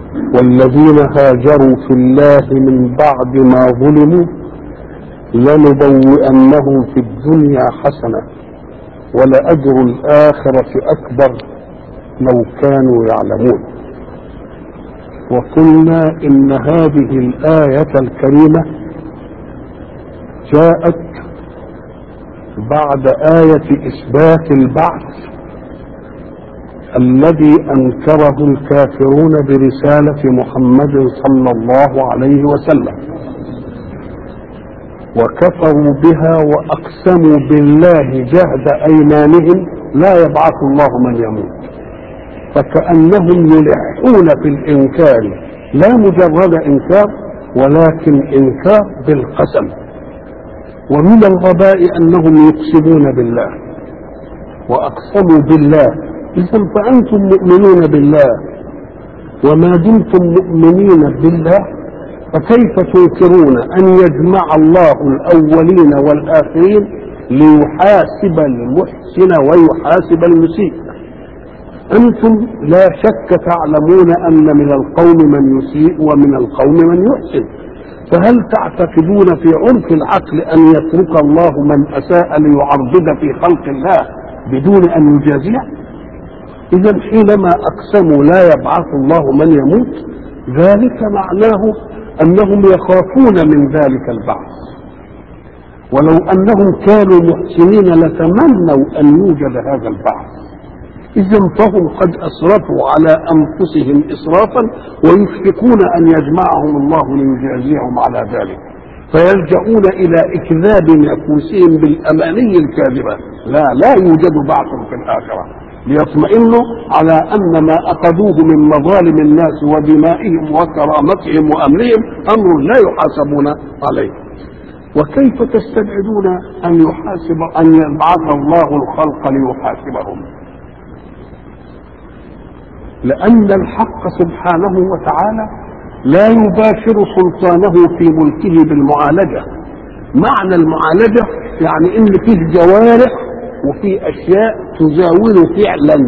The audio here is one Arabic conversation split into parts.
والذين هاجروا في الله من بعد ما ظلموا لنبوئنهم في الدنيا حسنة ولأجر الآخرة أكبر لو كانوا يعلمون. وقلنا إن هذه الآية الكريمة جاءت بعد آية إثبات البعث الذي أنكره الكافرون برسالة محمد صلى الله عليه وسلم، وكفروا بها وأقسموا بالله جهد أيمانهم لا يبعث الله من يموت، فكأنهم يلحون في الإنكار لا مجرد إنكار ولكن إنكار بالقسم. ومن الغباء أنهم يقسمون بالله وأقسموا بالله. إذا فأنتم مؤمنون بالله، وما دمتم مؤمنين بالله فكيف تنكرون أن يجمع الله الأولين والآخرين ليحاسب المحسن ويحاسب المسيء؟ أنتم لا شك تعلمون أن من القوم من يسيء ومن القوم من يحسن، فهل تعتقدون في عرف العقل أن يترك الله من أساء ليعرضد في خلق الله بدون أن يجازيه؟ إذا حينما أقسموا لا يبعث الله من يموت ذلك معناه أنهم يخافون من ذلك البعث، ولو أنهم كانوا محسنين لتمنوا أن يوجد هذا البعث. إذا فهم قد أسرفوا على أنفسهم إسرافا ويشفقون أن يجمعهم الله ليجازيهم على ذلك، فيلجؤون إلى إكذاب نفوسهم بالأماني الكاذبة. لا يوجد بعث في الآخرة، ليطمئنوا على أن ما أخذوه من مظالم الناس ودمائهم وكرامتهم وأمنهم أمر لا يحاسبون عليه. وكيف تستبعدون أن يبعث الله الخلق ليحاسبهم؟ لأن الحق سبحانه وتعالى لا يباشر سلطانه في ملكه بالمعالجة. معنى المعالجة يعني إن فيه جوارح وفي أشياء تزاول فعلا.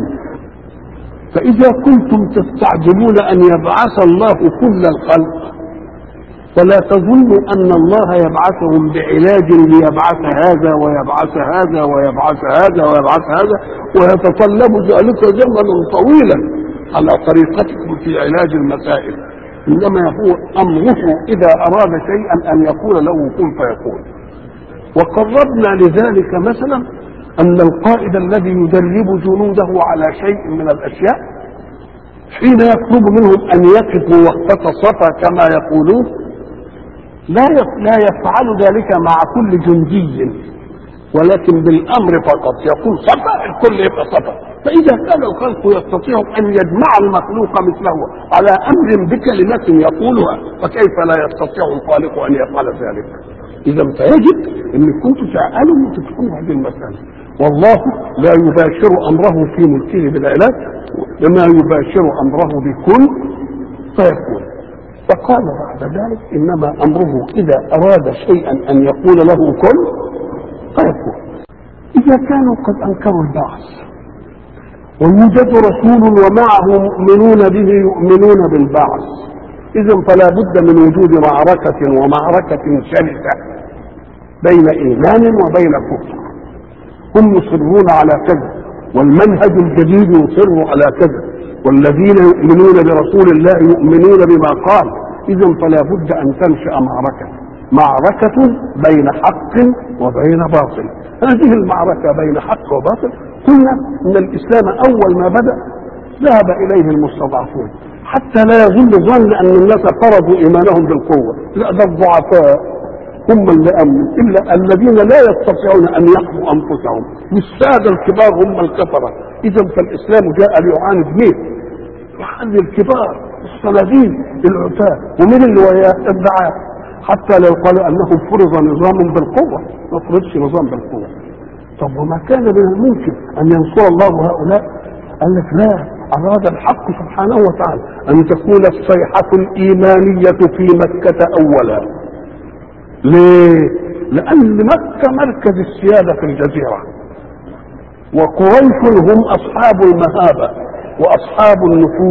فإذا كنتم تستعجلون أن يبعث الله كل الخلق فلا تظنوا أن الله يبعثهم بعلاج ليبعث هذا ويبعث هذا ويبعث هذا ويبعث هذا ويتطلب ذلك زمنا طويلا على طريقتكم في علاج المسائل. إنما هو أمره إذا أراد شيئا أن يقول له كن فيكون. وقربنا لذلك مثلا أن القائد الذي يدرب جنوده على شيء من الأشياء حين يطلب منهم أن يقفوا وقفة صفا كما يقولون لا يفعل ذلك مع كل جندي، ولكن بالأمر فقط يقول صفا الكل يبقى صفا. فإذا كان الخلق يستطيع أن يجمع المخلوق مثله على أمر بكلمة يقولها فكيف لا يستطيع الخالق أن يفعل ذلك؟ إذا فيجب أن كنتم تعالوا وتفهموا هذه المسألة. والله لا يباشر أمره في ملكه بالعلاج، لما يباشر أمره بكل فيكون. فقال بعد ذلك إنما أمره إذا أراد شيئا أن يقول له كن فيكون. إذا كانوا قد أنكروا البعث ويوجد رسول ومعه مؤمنون به يؤمنون بالبعث، إذن فلا بد من وجود معركة ومعركة شرسة بين إيمان وبين كفر. هم يصرون على كذا والمنهج الجديد يصر على كذا، والذين يؤمنون برسول الله يؤمنون بما قال. إذن فلا بد أن تنشأ معركة بين حق وبين باطل. هذه المعركة بين حق وباطل قلنا إن الإسلام أول ما بدأ ذهب إليه المستضعفون حتى لا يظل ظن أن الناس فرضوا إيمانهم بالقوة. لا، ده الضعفاء هم اللي أمنوا، إلا الذين لا يستطيعون أن يحموا أنفسهم، والسادة الكبار هم الكفرة. إذا فالإسلام جاء ليعاند مين؟ يعاند الكبار الصناديد العتاة. ومن اللي الدعاء حتى لو قالوا أنه فرض نظام بالقوة ما فرضش نظام بالقوة. طب وما كان من الممكن أن ينصر الله هؤلاء؟ قال لك لا، أراد الحق سبحانه وتعالى أن تكون الصيحة الإيمانية في مكة أولا. ليه؟ لأن مكة مركز السيادة في الجزيرة، وقريش هم أصحاب المهابة وأصحاب النفوذ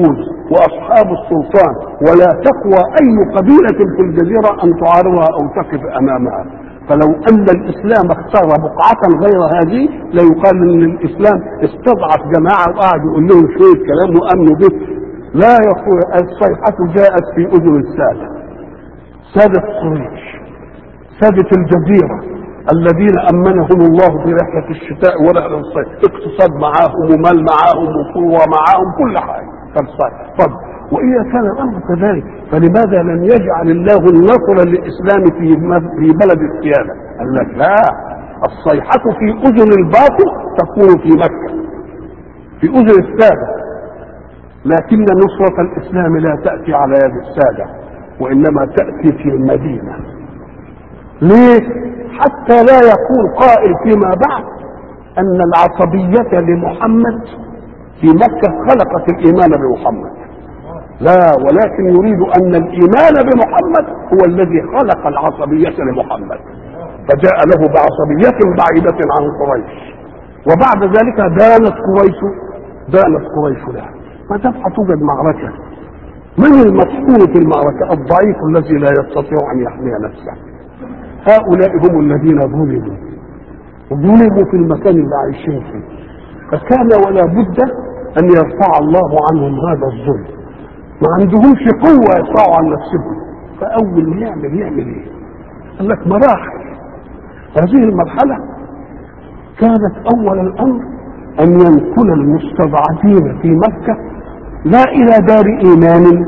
واصحاب السلطان، ولا تقوى اي قبيله في الجزيره ان تعارضها او تقف امامها. فلو ان الاسلام اختار بقعه غير هذه لا يقال ان الاسلام استضعف جماعه وقعد يقول لهم شويه كلام وامنوا به. لا يقول. الصيحه جاءت في اذن الساده، ساده قريش، ساده الجزيره الذين امنهم الله في رحله الشتاء ورحله الصيف، اقتصاد معاهم ومال معاهم وقوه معاهم كل حاجه. طب واذا كان الامر كذلك فلماذا لم يجعل الله النصر للاسلام في بلد السياده؟ قال لك لا، الصيحه في اذن الباطل تكون في مكه في اذن الساده، لكن نصره الاسلام لا تاتي على يد الساده وانما تاتي في المدينه. ليه؟ حتى لا يقول قائل فيما بعد ان العصبيه لمحمد في مكه خلقت الايمان بمحمد. لا، ولكن يريد ان الايمان بمحمد هو الذي خلق العصبيه لمحمد، فجاء له بعصبيه بعيده عن قريش، وبعد ذلك دانت قريش له. ما دام هتوجد معركه، من المطحون في المعركه؟ الضعيف الذي لا يستطيع ان يحمي نفسه. هؤلاء هم الذين ظلموا في المكان اللي عايشين فيه، فكان ولا بد ان يرفع الله عنهم هذا الظلم. ما عندهمش قوه يرفعوا عن نفسهم، فاول ما يعمل ايه؟ قال لك مراحل. هذه المرحله كانت اول الامر ان ينقل المستضعفين في مكه لا الى دار ايمان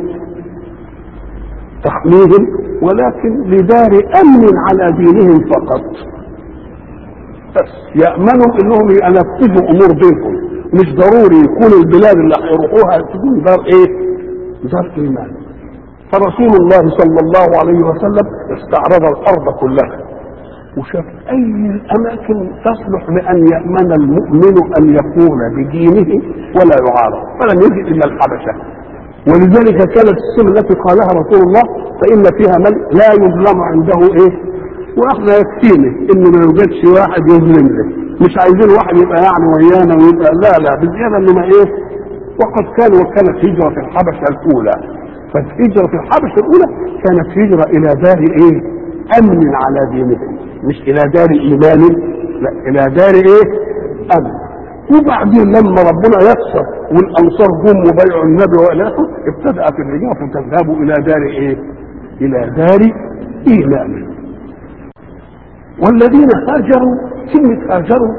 تحميهم، ولكن لدار امن على دينهم فقط، بس يامنوا انهم ينفذوا امور دينهم. مش ضروري يكون البلاد اللي هيروحوها تكون دار ايه؟ دار ايمان. فرسول الله صلى الله عليه وسلم استعرض الارض كلها وشاف اي الاماكن تصلح لان يامن المؤمن ان يكون بدينه ولا يعارض، فلم يجد الا الحبشه. ولذلك كانت السنه التي قالها رسول الله فان فيها من لا يظلم عنده ايه؟ واحنا يكفينا انه ما يوجدش واحد يظلم له، مش عايزين واحد يبقى يعني ويانا ويبقى لا بالزياده انما ايه؟ وكانت هجره في الحبشه الاولى. فالهجره في الحبشه الاولى كانت هجره الى دار ايه؟ امن على دينهم، مش الى دار ايمان، لا الى دار ايه؟ امن. وبعدين لما ربنا يكسر والانصار جم وبيعوا النبي والى اخره ابتدات الهجره تذهب الى دار ايه؟ الى دار ايمان. والذين هاجروا، كلمه هاجروا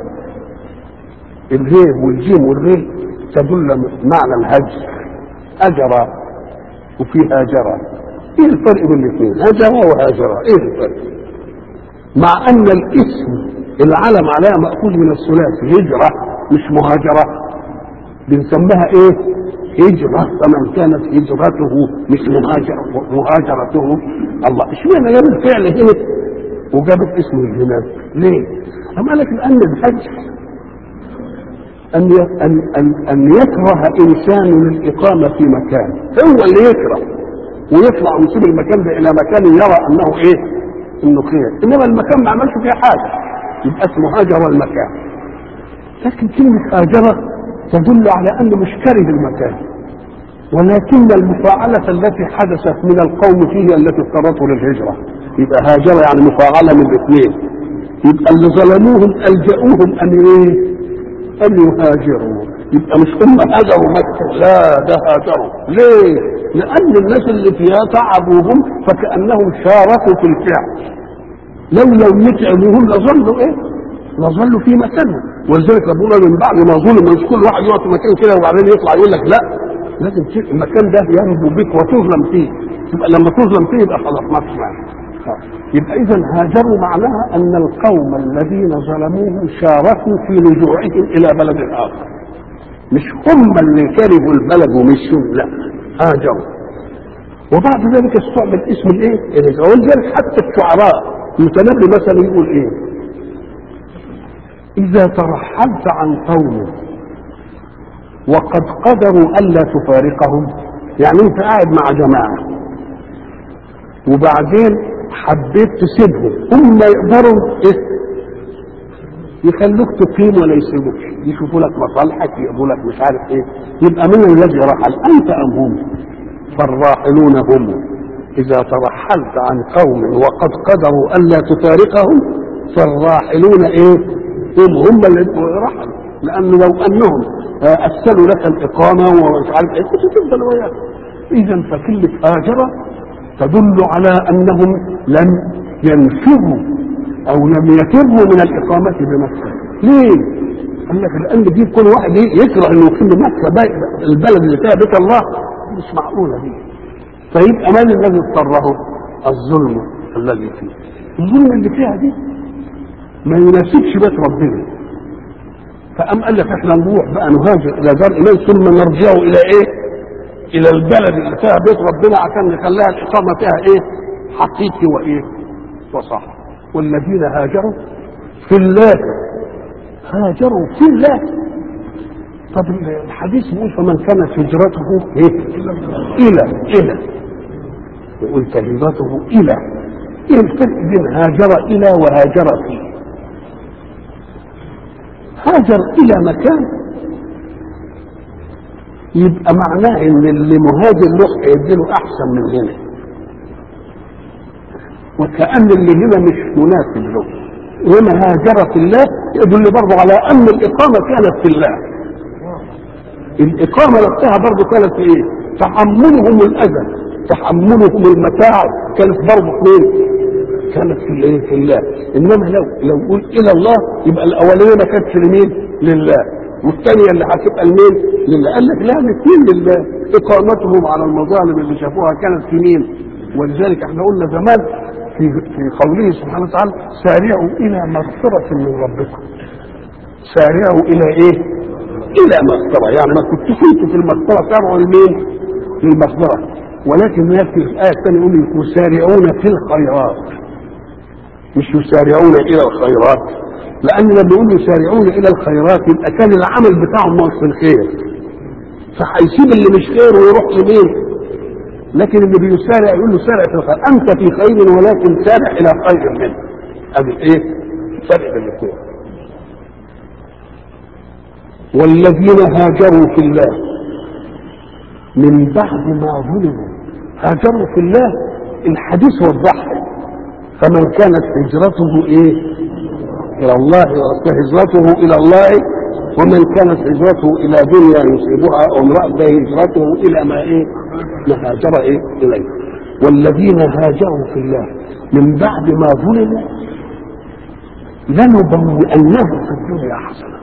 الهي والجيم والري تدل معنى الهجر، هجر وفي هاجر. ايه الفرق بين الاثنين؟ هجر وهاجر، ايه الفرق؟ مع ان الاسم العلم عليها مأخوذ من الثلاثي هجرة مش مهاجرة، بنسميها ايه؟ هجرة. فمن كانت هجرته مش مهاجرته. الله اشمعنى جاب الفعل هنا وجابت اسم الهناك؟ ليه؟ أما لك لأن الهجر أن يكره إنسان للإقامة في مكان، هو اللي يكره ويطلع ويسيب المكان ده إلى مكان يرى أنه إيه؟ إنه خير، إنما المكان ما عملش فيه حاجة يبقى اسمه هاجر المكان. لكن كلمة هاجرة تدل على أنه مش كاره المكان، ولكن المفاعلة التي حدثت من القوم فيه التي اضطرته للهجرة، يبقى هاجر يعني مفاعلة من الاثنين. يبقى اللي ظلموهم ألجأوهم أن يهاجروا، يبقى مش هم هاجروا مكة، لا ده هاجروا. ليه؟ لأن الناس اللي فيها تعبوهم فكأنهم شاركوا في الفعل، لو يتعبوهم لظلوا ايه؟ لظلوا في مكانهم. ولذلك ربنا من بعد ما ظلم مش كل واحد يقعد في مكان كده وبعدين يطلع يقول لك لا، لازم المكان ده ينبو بك وتظلم فيه، يبقى لما تظلم فيه يبقى خلاص ما فيش معنى. يبقى اذا هاجروا معناها ان القوم الذين ظلموهم شاركوا في رجوعهم الى بلد اخر، مش هم اللي كرهوا البلد ومشوا، لا هاجروا. وبعد ذلك استعمل اسم الايه؟ ولذلك حتى الشعراء المتنبي مثلا يقول ايه؟ اذا ترحلت عن قوم وقد قدروا الا تفارقهم، يعني انت قاعد مع جماعه وبعدين حبيت تسيبهم، هم يقدروا ايه؟ يخلوك تقيم ولا يسيبوك، يشوفوا لك مصالحك، يقولوا لك مش عارف ايه. يبقى من الذي رحل؟ انت ام هم؟ فالراحلون هم. إذا ترحلت عن قوم وقد قدروا ألا تفارقهم فالراحلون هم الذين رحلوا، لأنه لو أنهم أسلوا لك الإقامة ومش عارف إيه كنت تفضل وياك. إذا فكلمة هاجر تدل على أنهم لم ينفروا أو لم يفروا من الإقامة بمكة. ليه؟ قال لك لأن دي كل واحد يكره إنه يقيم مكة البلد اللي فيها بيت الله، مش معقولة دي. فيبقى من الذي اضطره؟ الظلم الذي فيه. الظلم اللي فيها دي ما يناسبش بيت ربنا. فقام قال لك احنا نروح بقى نهاجر الى دار ايمان ثم نرجع الى الى البلد اللي فيها بيت ربنا عشان نخليها الاقامه فيها حقيقي وصح. والذين هاجروا في الله هاجروا في الله. طب الحديث بيقول فمن كانت هجرته الى وقلت هجرته الى. ايه الفرق بين هاجر الى وهاجر فيه؟ هاجر الى مكان يبقى معناه ان اللي مهاجر له هيديله احسن من هنا، وكأن اللي هنا مش مناسب له. وما هاجر في الله يدل برضه على ان الاقامه كانت في الله. الاقامه نفسها برضه كانت في تحملهم الاذى تحملهم المتاع كانت برضه فين؟ كانت في الله. انما لو قلت الى الله يبقى الاولانيه ما كانتش لمين؟ لله، والثانيه اللي هتبقى لمين؟ لله. قال لك لا، الاثنين لله. اقامتهم على المظالم اللي شافوها كانت في مين؟ ولذلك احنا قلنا زمان في قوله سبحانه وتعالى سارعوا الى مغفره من ربكم. سارعوا الى الى مغفره، يعني ما كنتوا في المغفره سارعوا لمين؟ للمغفره. ولكن ياتي في الايه الثانيه يقول يسارعون في الخيرات، مش يسارعون الى الخيرات، لان لما يقول يسارعون الى الخيرات يبقى كان العمل بتاعهم ناقص في الخير، فهيسيب اللي مش خير ويروح لمين؟ لكن اللي بيسارع يقول له سارع في الخير، انت في خير ولكن سارع الى خير منه. ادي فرق بين الاثنين. والذين هاجروا في الله من بعد ما ظلموا. هاجروا في الله الحديث وضحها. فمن كانت هجرته الى الله فهجرته الى الله، ومن كانت هجرته الى دنيا يصيبها او امرأة هجرته الى ما هاجر اليه. والذين هاجروا في الله من بعد ما ظلموا لنبوئنهم في الدنيا حسنة.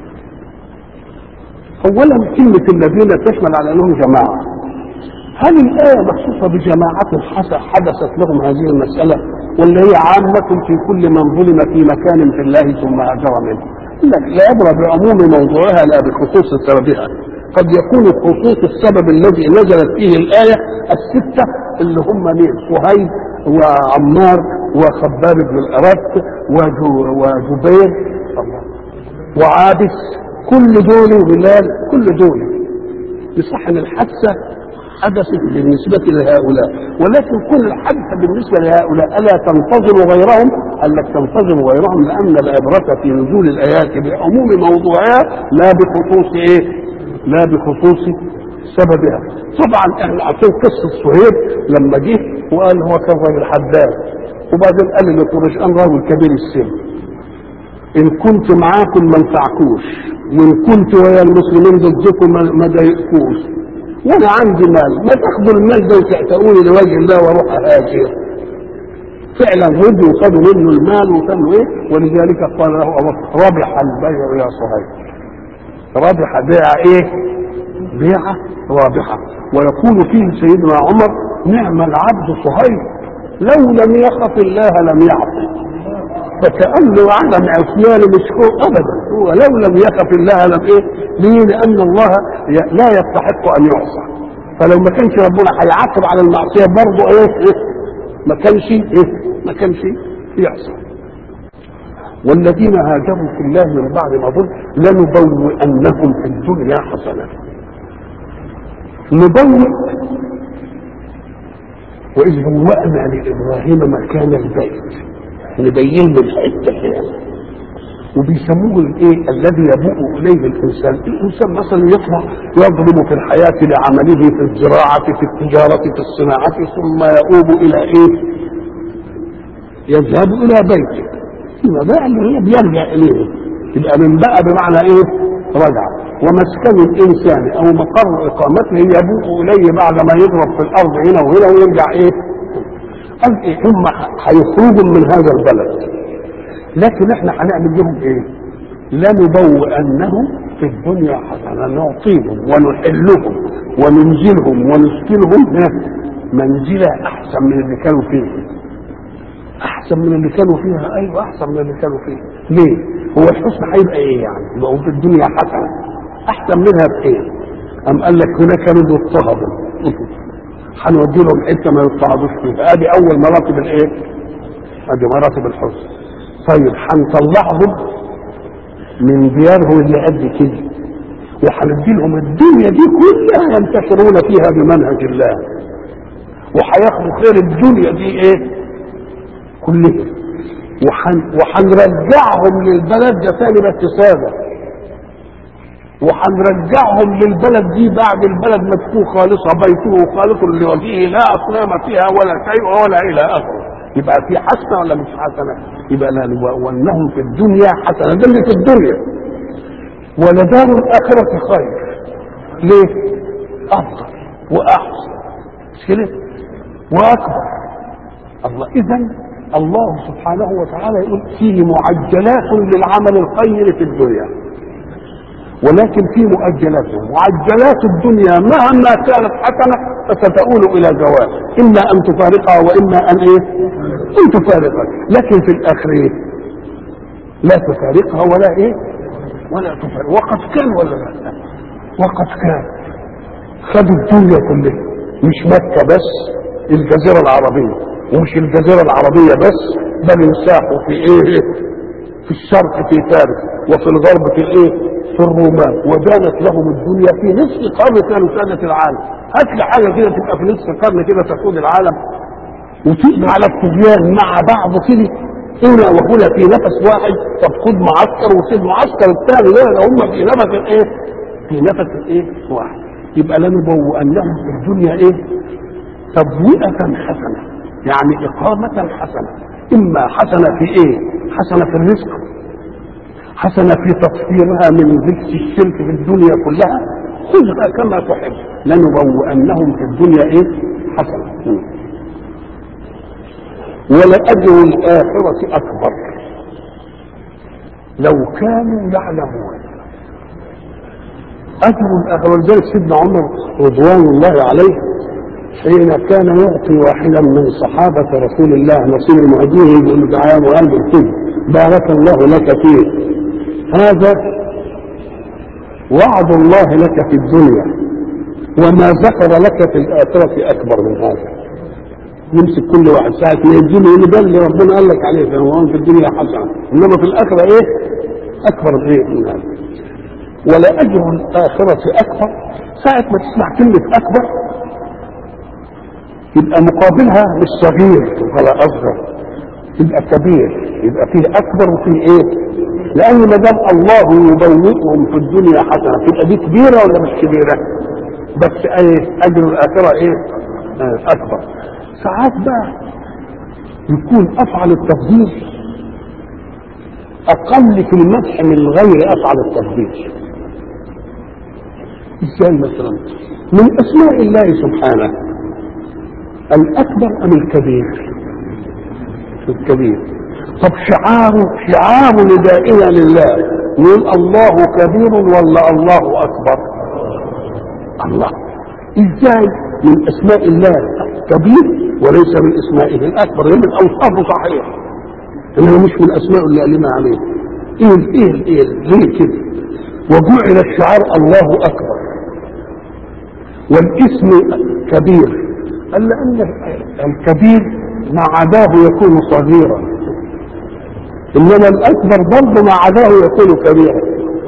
اولا كلمة الذين تشمل على انهم جماعة. هل الآية مخصوصة بجماعة حدثت لهم هذه المسألة ولا هي عامة في كل من ظلم في مكان في الله ثم هاجر منه؟ لا يبرى بعموم موضوعها لا بخصوص سببها. قد يكون خصوص السبب الذي نزلت فيه الآية الستة اللي هم مين؟ صهيب وعمار وخباب بن الأرت وجبير وعابس، كل دول وبلال، كل دول يصح ان الحادثة حدثت بالنسبة لهؤلاء، ولكن كل الحادثة بالنسبة لهؤلاء ألا تنتظر غيرهم؟ قال لك تنتظر غيرهم لأن العبرة في نزول الآيات بعموم موضوعها لا بخصوص لا بخصوص سببها. طبعا احنا عارفين قصة صهيب لما جه وقال هو كان راجل حداد، وبعدين قال لقريش أنا راجل كبير السن، إن كنت معاكم ما انفعكوش، وإن كنت ويا المسلمين ضدكم ما ضايقكوش، وانا عندي مال، ما تاخذوا المال ده وتعتقوني لوجه الله واروح اهاجر. فعلا ردوا وخذوا منه المال وكانوا ولذلك قال له ربح البيع يا صهيب. ربح بيع بيعه رابحه. ويقول فيه سيدنا عمر نعم العبد صهيب لو لم يخف الله لم يعصي. فكأنه عدم عصيان مشكور ابدا، هو لو لم يخف الله لم ليه؟ لان الله لا يستحق ان يعصى، فلو ما كانش ربنا هيعاقب على المعصيه برضه ما كانش يعصى. والذين هاجروا في الله من بعد ما ظلموا لنبوئنهم في الدنيا حسنه. نبوئ واذ بوأنا لابراهيم مكان البيت، نبين له الحته كده وبيسموه الايه الذي يبوء اليه الانسان. الانسان مثلا يطلع يضرب في الحياه لعمله في الزراعه في التجاره في الصناعه ثم يؤوب الى ايه؟ يذهب الى بيته فيما بقى اللي هي بيرجع اليه، يبقى من بقى بمعنى ايه؟ رجع. ومسكن الانسان او مقر اقامته يبوء اليه بعد ما يضرب في الارض هنا وهنا ويرجع ايه؟ قال ايه؟ هم هيخرجوا من هذا البلد، لكن احنا هنعمل لهم ايه؟ لنبوئنهم في الدنيا حسنه، نعطيهم ونحلهم وننزلهم ونسكنهم منزله احسن من اللي كانوا فيه. احسن من اللي كانوا فيها، ايوه احسن من اللي كانوا فيها. ليه؟ هو الحسن هيبقى ايه يعني؟ يبقى في الدنيا حسنه، احسن منها بايه؟ ام قال لك هناك كانوا يضطهدوا هنودي لهم حته ما يضطهدوش فيها. ادي اول مراتب الايه؟ ادي مراتب الحسن. طيب هنطلعهم من ديارهم اللي قد كده وهندي لهم الدنيا دي كلها ينتشرون فيها بمنهج الله، وهياخدوا خير الدنيا دي ايه؟ كلها. وهنرجعهم للبلد ده ثاني بس ساده، وهنرجعهم للبلد دي بعد البلد ما تكون خالصه، بيته خالص لوجهه لا اصنام فيها ولا شيء ولا الى اخره. يبقى في حسنه ولا مش حسنه؟ يبقى لنبوئنهم في الدنيا حسنه، ده اللي في الدنيا. ولدار الاخره خير. ليه؟ افضل واحسن، مش كده؟ واكبر. الله اذا الله سبحانه وتعالى يقول فيه معجلات للعمل الخير في الدنيا، ولكن في مؤجلات. معجلات الدنيا مهما كانت حسنه فستؤول الى زوال، اما ان تفارقها واما ان ايه؟ ان تفارقها. لكن في الاخر ايه؟ لا تفارقها ولا ايه؟ ولا تفارق. وقد كان ولا لا؟ وقد كان خدوا الدنيا كلها، مش مكه بس، الجزيره العربيه، ومش الجزيره العربيه بس، بل انساحوا في ايه؟ في الشرق في فارس، وفي الغرب في الايه؟ في الرومان. ودانت لهم الدنيا في نصف قرن كانوا سادة العالم. هات لي حاجه كده تبقى في نصف قرن كده تقود العالم وتبقى على الطغيان مع بعض كده هنا وهنا في نفس واحد. طب خد معسكر وسيب معسكر الثاني، لا هم في نفس الايه؟ في نفس الايه؟ واحد. يبقى لنبوئنهم في الدنيا ايه؟ تبوئة حسنه، يعني اقامه حسنه. اما حسنه في ايه؟ حسنه في الرزق، حسنة في تطهيرها من ذكر الشرك في الدنيا كلها، خذها كما تحب. لنبوئنهم في الدنيا ايه؟ حسنة. ولأجر الآخرة أكبر لو كانوا يعلمون. أجر الآخرة. ولذلك سيدنا عمر رضوان الله عليه حين كان يعطي واحدا من صحابة رسول الله نصيب المهاجرين يقول له تعالى وقلب الكل بارك الله لك فيه، هذا وعد الله لك في الدنيا وما ذكر لك في الآخرة أكبر من هذا. يمسك كل واحد ساعة ما يديله يقول ده اللي ربنا قال لك عليه، فهو في الدنيا حسنة، إنما في الآخرة إيه؟ أكبر إيه من هذا. ولأجر الآخرة أكبر. ساعة ما تسمع كلمة أكبر يبقى مقابلها مش صغير ولا أصغر، يبقى كبير، يبقى فيه أكبر وفيه إيه؟ لأن ما دام الله يبوئهم في الدنيا حسنة تبقى دي كبيرة ولا مش كبيرة؟ بس ايه؟ أجر الآخرة ايه؟ أكبر. ساعات بقى يكون أفعل التفضيل أقل في المدح من غير أفعل التفضيل. ازاي مثلا؟ من أسماء الله سبحانه الأكبر أم الكبير؟ الكبير. طب شعار ندائنا لله نقول الله كبير ولا الله اكبر؟ الله. ازاي من اسماء الله كبير وليس من اسمائه الاكبر؟ هي من اوصافه صحيح انه مش من اسماء اللي قالنا عليه. ايه ليه كده؟ وجعل الشعار الله اكبر والاسم كبير. قال لان الكبير ما عداه يكون صغيرا، انما الاكبر برضه ما عداه يكون كبيرا.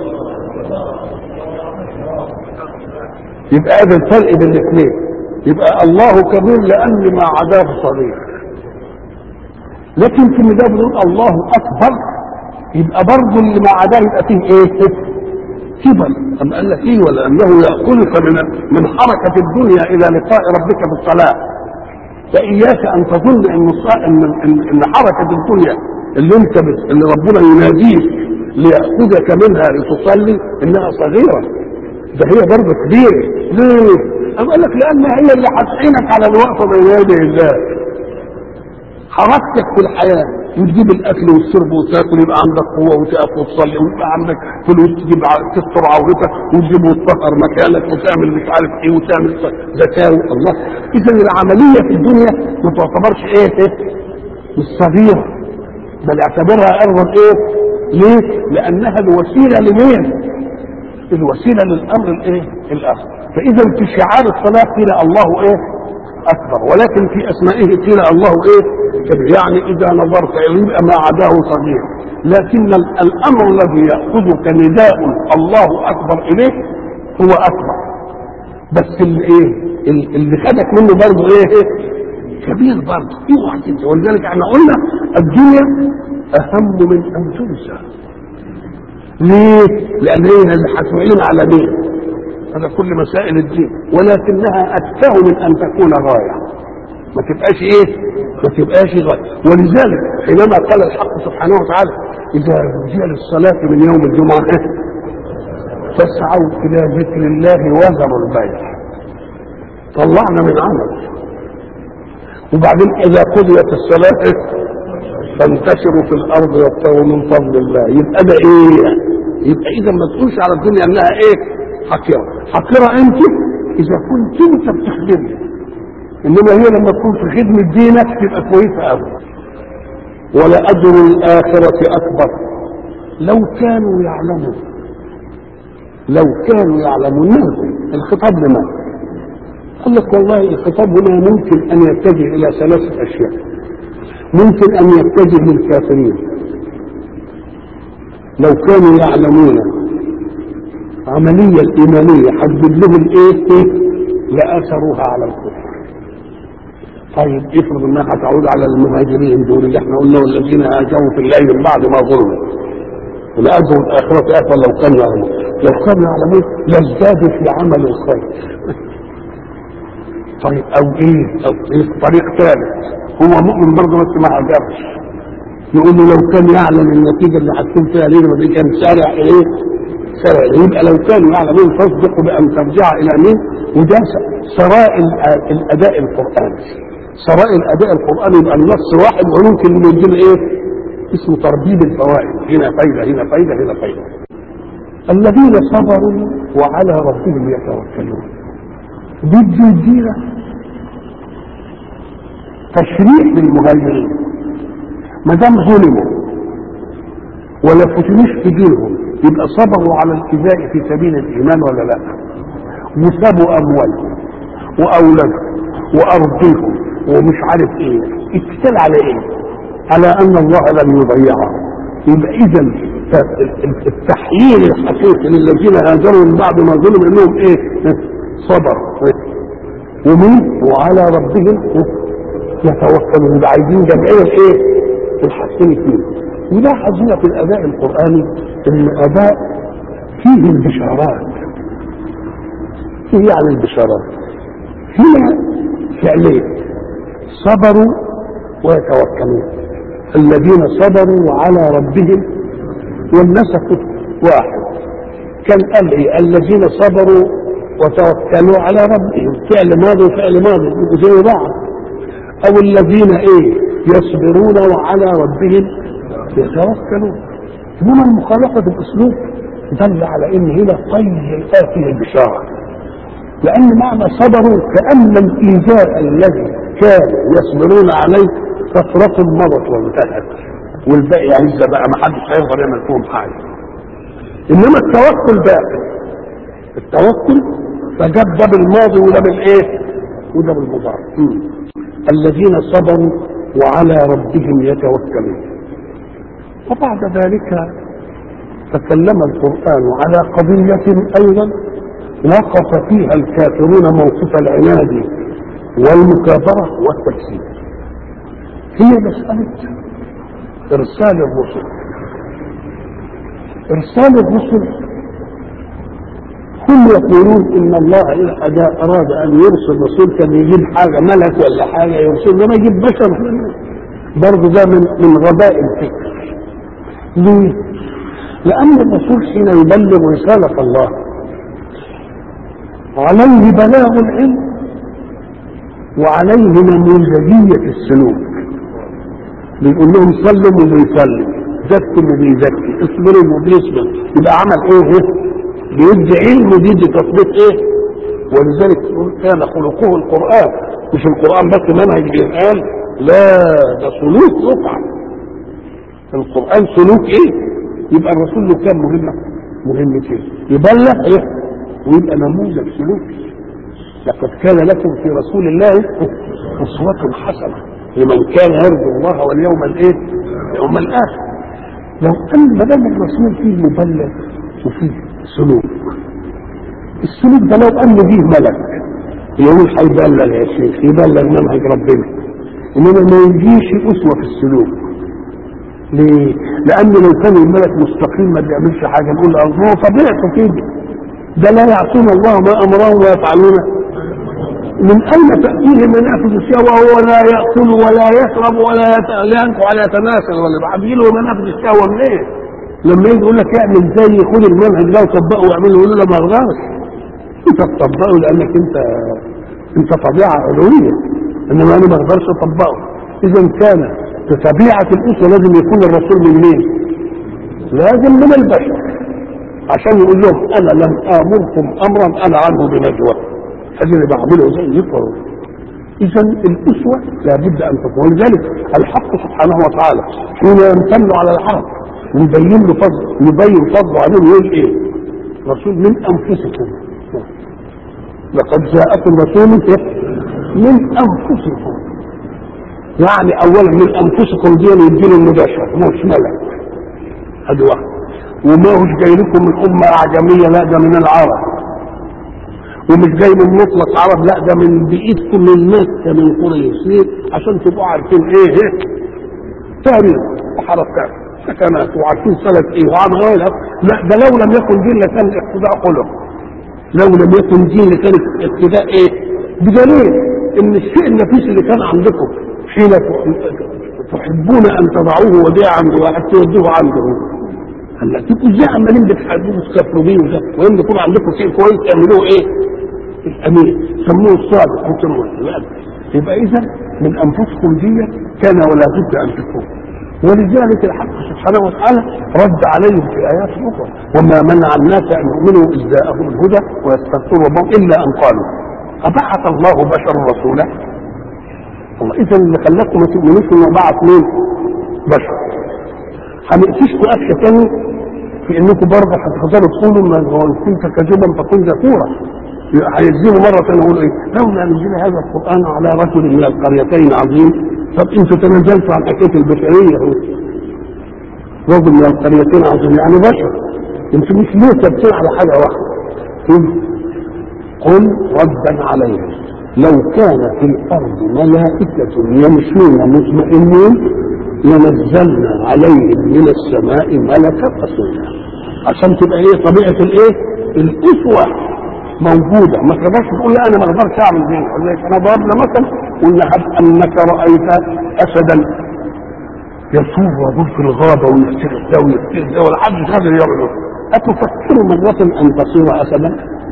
يبقى هذا الفرق بين الاثنين. يبقى الله كبير لان ما عداه صغير، لكن في المدى بنقول الله اكبر يبقى برضه اللي ما عداه يبقى فيه ايه؟ كبر. أم قال لك ايه؟ ولا انه ياكلك من حركه الدنيا الى لقاء ربك بالصلاه. فاياك ان تظن ان حركه الدنيا اللي ربنا يناديك ليأخذك منها لتصلي انها صغيره، ده هي برضه كبيره. ليه؟ أم قال لك لان هي اللي هتعينك على الوقفه بين يدي الله. حركتك في الحياه وتجيب الاكل والشرب وتاكل يبقى عندك قوه وتقف وتصلي ويبقى عندك فلوس تجيب تستر عورتك وتجيب وتطهر مكانك وتعمل مش عارف ايه وتعمل زكاه. الله، اذا العمليه في الدنيا ما تعتبرش ايه مش صغيره، بل اعتبرها ارضا ايه. ليه؟ لانها الوسيله لمين؟ الوسيله للامر الايه؟ الاخر. فاذا في شعار الصلاه قيل الله ايه؟ اكبر، ولكن في اسمائه قيل الله ايه؟ كبير. يعني اذا نظرت يبقى ما عداه صغير، لكن الامر الذي ياخذك نداء الله اكبر اليه هو اكبر، بس اللي خدك منه برضه ايه؟ كبير برضه. اوعى تنسى. ولذلك احنا قلنا الدنيا اهم من ان تنسى. ليه؟ لان هي اللي هتعلن على مين؟ هذا كل مسائل الدين، ولكنها أتفه من أن تكون غاية. ما تبقاش إيه؟ ما تبقاش غاية. ولذلك حينما قال الحق سبحانه وتعالى إذا جاء للصلاة من يوم الجمعة فاسعوا إلى ذكر الله وذروا البيع. طلعنا من عمل. وبعدين إذا قضيت الصلاة فانتشروا في الأرض وابتغوا من فضل الله. يبقى ده إيه؟ يبقى إذا ما تقولش على الدنيا أنها إيه؟ حقيرة انت اذا كنت انت بتخدمها، انما هي لما تكون في خدمة دينك تبقى كويسة قوي. ولأجر الآخرة أكبر لو كانوا يعلمون. لو كانوا يعلمون. الخطاب لمن؟ قال لك والله الخطاب هنا ممكن أن يتجه إلى ثلاثة أشياء. ممكن أن يتجه للكافرين لو كانوا يعلمون عملية الإيمانية حدد لهم إيه لأثروها على الكفر. طيب افرض انها هتعود على المهاجرين دول اللي احنا قلنا والذين هاجروا في الليل من بعد ما ظلموا ولأجروا الآخرة أكبر لو كانوا يعلمون. لو كانوا يعلمون لازدادوا في عمل الخير. طيب أو طريق ثالث، هو مؤمن برضه بس ما هاجرش، يقول له لو كان يعلم النتيجة اللي هتكون فيها ليه ما دي كان سارع إيه؟ يبقى لو كانوا يعلمون تصدقوا بأن ترجع إلى مين؟ وده سراء الأداء القرآني. سراء الأداء القرآني يبقى النص واحد وممكن يدينا إيه؟ اسمه تربيب الفوائد. هنا فايدة هنا فايدة هنا فايدة. الذين صبروا وعلى ربهم يتوكلون. بدي يدينا تشريح للمهاجرين ما دام ظلموا ولا فتنوش في دينهم يبقى صبروا على الإيذاء في سبيل الإيمان ولا لا؟ وسابوا أموالهم وأولادهم وأرضهم ومش عارف إيه. اتكال على إيه؟ على أن الله لم يضيعهم. يبقى إذا التحليل الحقيقي للذين هاجروا من بعد ما ظلموا إنهم إيه؟ صبر ومين؟ وعلى ربهم يتوكلون. يبقى عايزين جمعين الإيه؟ الحاجتين اثنين. ولاحظ هنا في الاداء القراني ان اداء فيه البشارات. ايه يعني البشارات؟ هنا فعلين: صبروا ويتوكلون. الذين صبروا وعلى ربهم والنسك واحد. كان قال ايه؟ الذين صبروا وتوكلوا على ربهم، فعل ماضي وفعل ماضي زي بعض. او الذين ايه؟ يصبرون وعلى ربهم يتوكلون. هنا المخالفة بالاسلوب دل على ان هنا طي فيه البشارة، لان معنى صبروا كأن الايذاء الذي كانوا يصبرون عليه فترة مضت وانتهت والباقي عزة بقى ما حدش هيقدر يعمل فيهم حاجة. انما التوكل باقي. التوكل فجاب ده بالماضي وده بالايه؟ وده بالمضارع. الذين صبروا وعلى ربهم يتوكلون. وبعد ذلك تكلم القرآن على قضية أيضا وقف فيها الكافرون موقف العناد والمكابرة والتكذيب. هي مسألة إرسال الرسل. إرسال الرسل هم يقولون إن الله إذا أراد أن يرسل رسول كان يجيب حاجة ملك ولا حاجة يرسل، لما يجيب بشر برضه ده من غباء الفكر. ليه؟ لأن الرسول حين يبلغ رسالة الله عليه بلاغ العلم وعليه نموذجية السلوك. بيقول لهم سلموا وبيسلم، زكوا وبيزكي، اصبروا وبيصبر، يبقى عمل ايه؟ بيدي علم وبيدي تطبيق ايه؟ ولذلك كان خلقه القرآن، مش القرآن بس منهج بيتقال، لا ده سلوك يقع. القرآن سلوك ايه؟ يبقى الرسول له كان مهمتين، يبلغ ايه؟ ويبقى نموذج سلوكي. لقد كان لكم في رسول الله أسوة حسنة لمن كان يرجو الله واليوم الايه؟ يوم الآخر. لو أن ما دام الرسول فيه مبلغ وفيه سلوك، السلوك ده لو أن فيه ملك يقول هيبلغ يا شيخ، يبلغ منهج ربنا، إنما ما يجيش أسوة في السلوك. ليه؟ لأن لو كان الملك مستقيم ما بيعملش حاجة نقول الله طبيعته كده، ده لا يعصون الله ما أمرهم ويفعلون. من أين تأتيه منافذ الشهوة وهو لا يأكل ولا يشرب ولا ينكو ولا يتناسل ولا بعدين له منافذ الشهوة منين؟ لما يجي يقول لك اعمل زي خد المنهج ده وطبقه واعمله، يقول له ما اقدرش. انت تطبقه لانك انت طبيعه علويه، انما انا ما اقدرش اطبقه. اذا كان طبيعه الاسره لازم يكون الرسول من مين؟ لازم من البشر، عشان يقول لهم انا لم امركم امرا انا عنه بنجوى، هذا اللي بعمله زي يفرض. اذا الاسوه لابد ان تكون. ولذلك الحق سبحانه وتعالى حين يمتن على العرب ويبين له فضله عليهم يقول ايه؟ رسول من انفسكم، لقد جاءكم رسول من انفسكم. يعني اولا من انفسكم دي يديله المباشر مش ملك، هذا واحد. وما هوش جاي لكم من امه اعجميه، لا ده من العرب. ومش جاي من مطلق عرب، لا ده من بيئتكم من مكه من قريش. ليه؟ عشان تبقوا عارفين ايه تاريخ وحركات سكنات وعارفين سنة ايه وعن غيرها. لا ده لو لم يكن دين لكان اقتداء خلق، لو لم يكن دين لكان اقتداء ايه؟ بدليل ان الشيء النفيس اللي كان عندكم حين تحبون ان تضعوه وديعا عند واحد تودوه عنده، هلا تبقوا ازاي عمالين بتحبوه وتكفروا بيه وده، وان يكون عندكم شيء كويس تعملوه ايه؟ الامين سموه الصادق وسموه الامين. يبقى اذا من انفسكم دي كان ولا بد ان تكون. ولذلك الحق سبحانه وتعالى رد عليهم في آيات أخرى: وما منع الناس أن يؤمنوا إذ جاءهم الهدى ويستغفروا ربهم إلا أن قالوا أبعث الله بشرا رسولا. الله إذا اللي خلاكم ما تؤمنوش إنه بعث مين؟ بشر. هنقفشكم قفشة تاني في إنكم برضه هتفضلوا تقولوا ما هو كنت كذوبا فكن ذكورا. هيزيدوا مرة ثانية يقولوا إيه؟ لولا نزل هذا القرآن على رجل من القريتين عظيم. طب انتوا تنزلتوا عن حكايه البشريه، رجل من القريتين عظيم يعني بشر، انتوا مش ليه ثابتين على حاجه واحده؟ قل ردا عليهم لو كان في الارض ملائكه يمشون مطمئنين لنزلنا عليهم من السماء ملكا رسولا. عشان تبقى ايه طبيعه الايه؟ الاسوه موجوده. ما تقدرش تقول لا انا ما اقدرش اعمل دي. انا ضربنا مثلا قلنا هب انك رايت اسدا يصور ويقول في الغابه ويفترس ده ويفترس ده ولا حد قادر يعمله، اتفكر مره ان تصير اسدا؟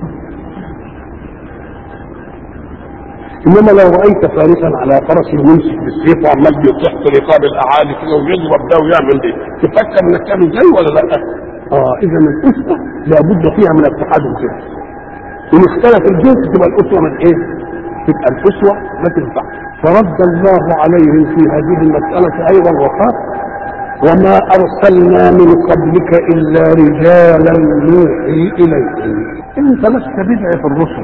انما لو رايت فارسا على فرس يمسك بالسيف وعمال بيطيح في رقاب الاعالي كده ويضرب ده ويعمل دي، تفكر انك تعمل زي ولا لا؟ اذا الاسره لابد فيها من اتحاد الجنس. إن اختلف الجنس تبقى الأسوة من إيه؟ تبقى الأسوة ما تنفع. فرد الله عليهم في هذه المسألة أيضا وقال: وما أرسلنا من قبلك إلا رجالا نوحي إليهم. أنت لست بدعة في الرسل.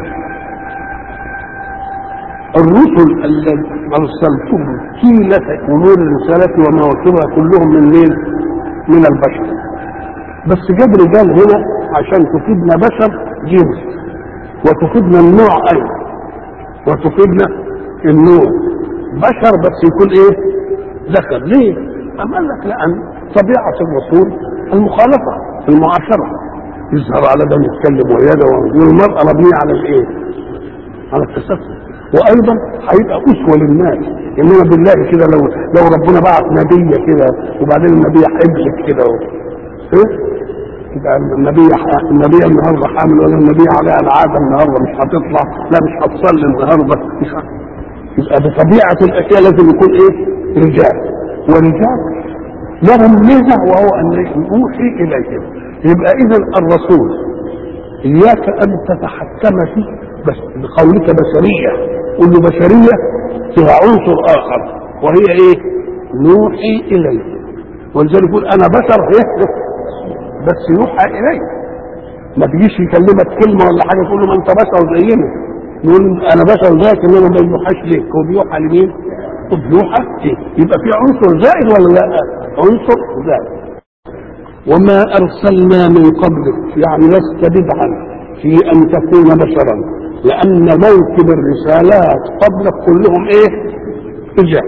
الرسل الذين أرسلتهم كيلة أمور الرسالة وما وكلها كلهم من مين؟ من البشر. بس جاب رجال هنا عشان تفيدنا بشر جنس وتفيدنا النوع ايضا، وتفيدنا النوع بشر بس يكون ايه؟ ذكر. ليه؟ قال لك لان طبيعه الرسول المخالفه. في المعاشره، يظهر على ده يتكلم ويده، والمراه مبنيه على الايه؟ على التستر. وايضا هيبقى اسوه للناس. انما بالله كده لو ربنا بعت نبيه كده وبعدين النبي حبلت كده ايه؟ يبقى النبي النهارده حامل، ولا النبي عليها العاده النهارده مش هتطلع، لا مش هتصلي النهارده، مش يبقى بطبيعه الاشياء لازم يكون ايه؟ رجال. ورجال لهم ميزه وهو ان يوحي اليهم. يبقى اذا الرسول اياك ان تتحكم فيه بس بقولك بشريه، قل له بشريه فيها عنصر اخر وهي ايه؟ نوحي اليه. ولذلك يقول انا بشر بس يوحى اليه. ما تجيش يكلمك كلمه ولا حاجه تقول له ما انت بشر زينا، يقول انا بشر زيك انما ما بيوحاش ليك. هو بيوحى لمين؟ بيوحى ايه؟ يبقى في عنصر زائد ولا لا؟ عنصر زائد. وما ارسلنا من قبلك، يعني لست بدعا في ان تكون بشرا، لان موكب الرسالات قبلك كلهم ايه؟ رجال.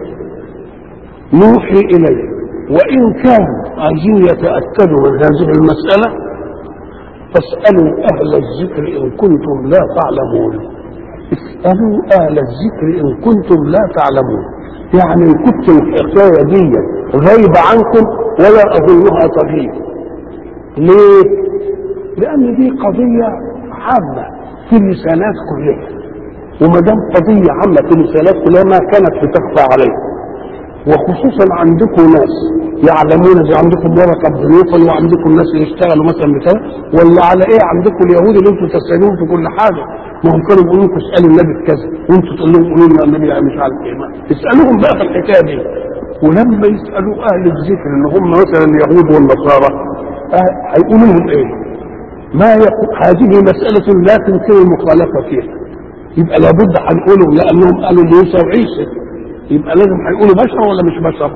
نوحي اليه. وان كانوا عايزين يتاكدوا من هذه المساله فاسالوا اهل الذكر ان كنتم لا تعلمون. اسالوا اهل الذكر ان كنتم لا تعلمون، يعني ان كنت الحكايه دي غايبه عنكم ولا اظنها طبيعي. ليه؟ لان دي قضيه عامه في الرسالات كلها، وما دام قضيه عامه في الرسالات كلها ما كانت بتخفى عليكم، وخصوصا عندكم ناس يعلمون، زي عندكم ورقه بن نوفل وعندكم ناس يشتغلوا مثلا بكذا، ولا على ايه عندكم اليهود اللي انتم تسالون في كل حاجه، ما هم كانوا بيقولوا لكم اسالوا النبي بكذا وانتم تقول لهم قولوا لنا النبي مش عارف ايه. اسالوهم بقى في الحكايه دي. ولما يسالوا اهل الذكر اللي هم مثلا اليهود والنصارى هيقولوا لهم ايه؟ ما يقول هذه مساله لا تمكن المخالفه فيها، يبقى لابد هنقولهم لانهم قالوا موسى وعيسى، يبقى لازم هيقولوا بشر ولا مش بشر؟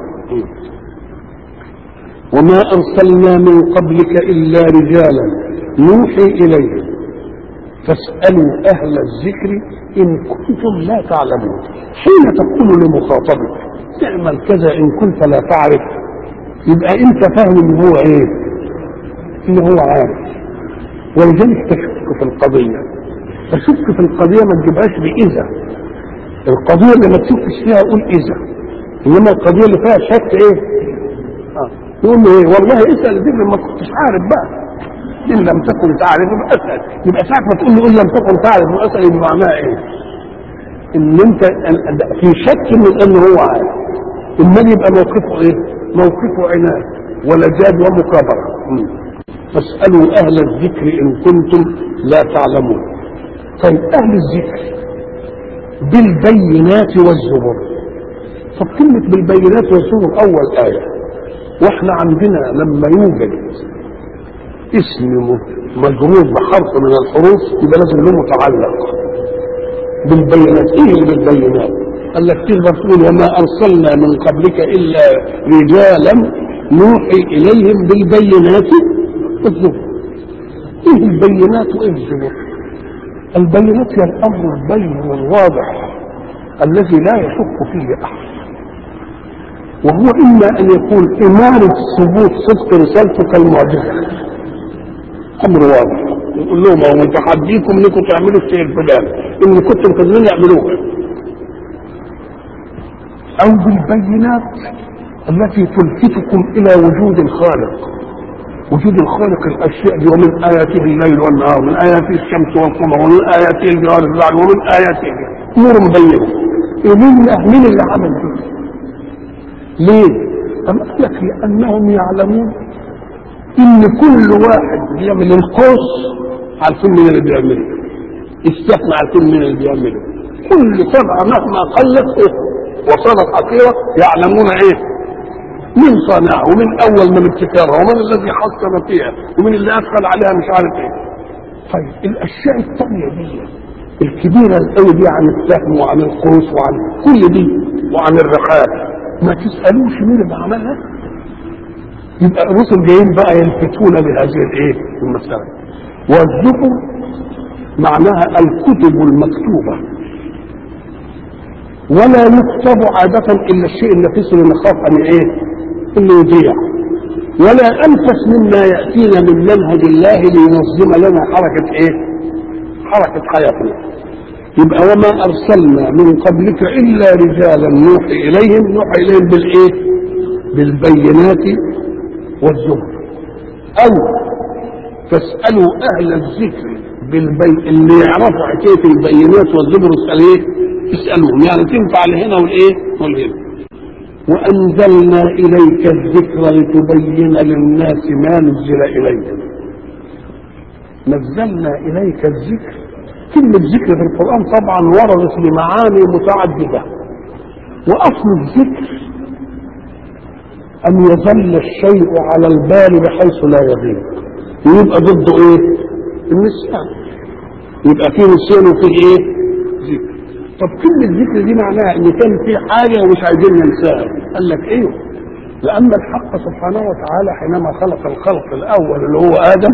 وما ارسلنا من قبلك الا رجالا نوحي اليهم فاسالوا اهل الذكر ان كنتم لا تعلمون. حين تقول لمخاطبك اعمل كذا ان كنت لا تعرف، يبقى انت فاهم ان هو ايه؟ ان هو عارف. ولذلك تشك في القضيه. تشك في القضيه ما تجيبهاش باذا. القضيه اللي ما تشكش فيها قول اذا، انما القضيه اللي فيها شك ايه؟ يقول له ايه؟ والله اسال دي ما كنتش عارف بقى، ان لم تكن تعرف يبقى اسال. يبقى ساعه ما تقول له ان لم تكن تعرف واسال يبقى معناها ايه؟ ان انت في شك من ان هو عارف. امال يبقى موقفه ايه؟ موقفه عناد ولجاد ومكابره. فاسالوا اهل الذكر ان كنتم لا تعلمون. طيب اهل الذكر بالبينات والزبر. طب كلمه بالبينات والزبر اول ايه، واحنا عندنا لما يوجد اسم مجرور بحرف من الحروف يبقى لازم له متعلق بالبينات. ايه بالبينات؟ قال لك تقدر تقول وما ارسلنا من قبلك الا رجالا نوحي اليهم بالبينات والزبر. ايه البينات وايه الزبر؟ البينات هي الامر البين والواضح الذي لا يشك فيه احد، وهو اما ان يكون امارة ثبوت صدق رسالتك المعجزة، امر واضح يقول لهم هو متحديكم انكم تعملوا الشيء الفلاني، ان كنتم كذبين اعملوه. او بالبينات التي تلفتكم الى وجود الخالق. وجود الخالق الاشياء دي ومن اياته الليل والنهار، من اياته الشمس والقمر، ومن اياته الجوار الرعد، ومن اياته امور مبينه. مين اللي عمل دي؟ ليه؟ أم قال لك لأنهم يعلمون إن كل واحد بيعمل القوس عارفين مين اللي بيعمله، استثنى عارفين مين اللي بيعمله. كل طبعا مهما قلت وصلت حقيرة يعلمون إيه؟ مين صانعها ومن أول من ابتكرها ومن الذي حصل فيها ومن اللي أدخل عليها مش عارف إيه. طيب الأشياء الثانية دي الكبيرة القوي دي عن السهم وعن القوس وعن كل دي وعن الرحال ما تسألوش مين اللي عملها. يبقى الرسل جايين بقى يلفتون بهذه الايه المسألة. والزبر معناها الكتب المكتوبة، ولا يكتب عادة الا الشيء النفيس اللي نخاف ان ايه اللي يضيع. ولا أنفس مما يأتينا من منهج الله لينظم لنا حركة إيه؟ حركة حياتنا. يبقى وما أرسلنا من قبلك إلا رجالا نوحي إليهم بالإيه؟ بالبينات والزبر. أو فاسألوا أهل الذكر اللي يعرفوا حكاية البينات والزبر اسألوهم، يعني تنفع لهنا والهنا. وأنزلنا إليك الذكر لتبين للناس ما نزل إليهم. نزلنا إليك الذكر، كلمة ذكر في القرآن طبعا وردت لمعاني متعددة، وأصل الذكر أن يظل الشيء على البال بحيث لا يغيب، ويبقى ضده إيه؟ النسيان. يبقى فيه نسيان وفيه إيه؟ ذكر. طب كلمة ذكر دي معناها إن كان في حاجة ومش عايزين ننساها. قال لك إيه؟ لأن الحق سبحانه وتعالى حينما خلق الخلق الأول اللي هو آدم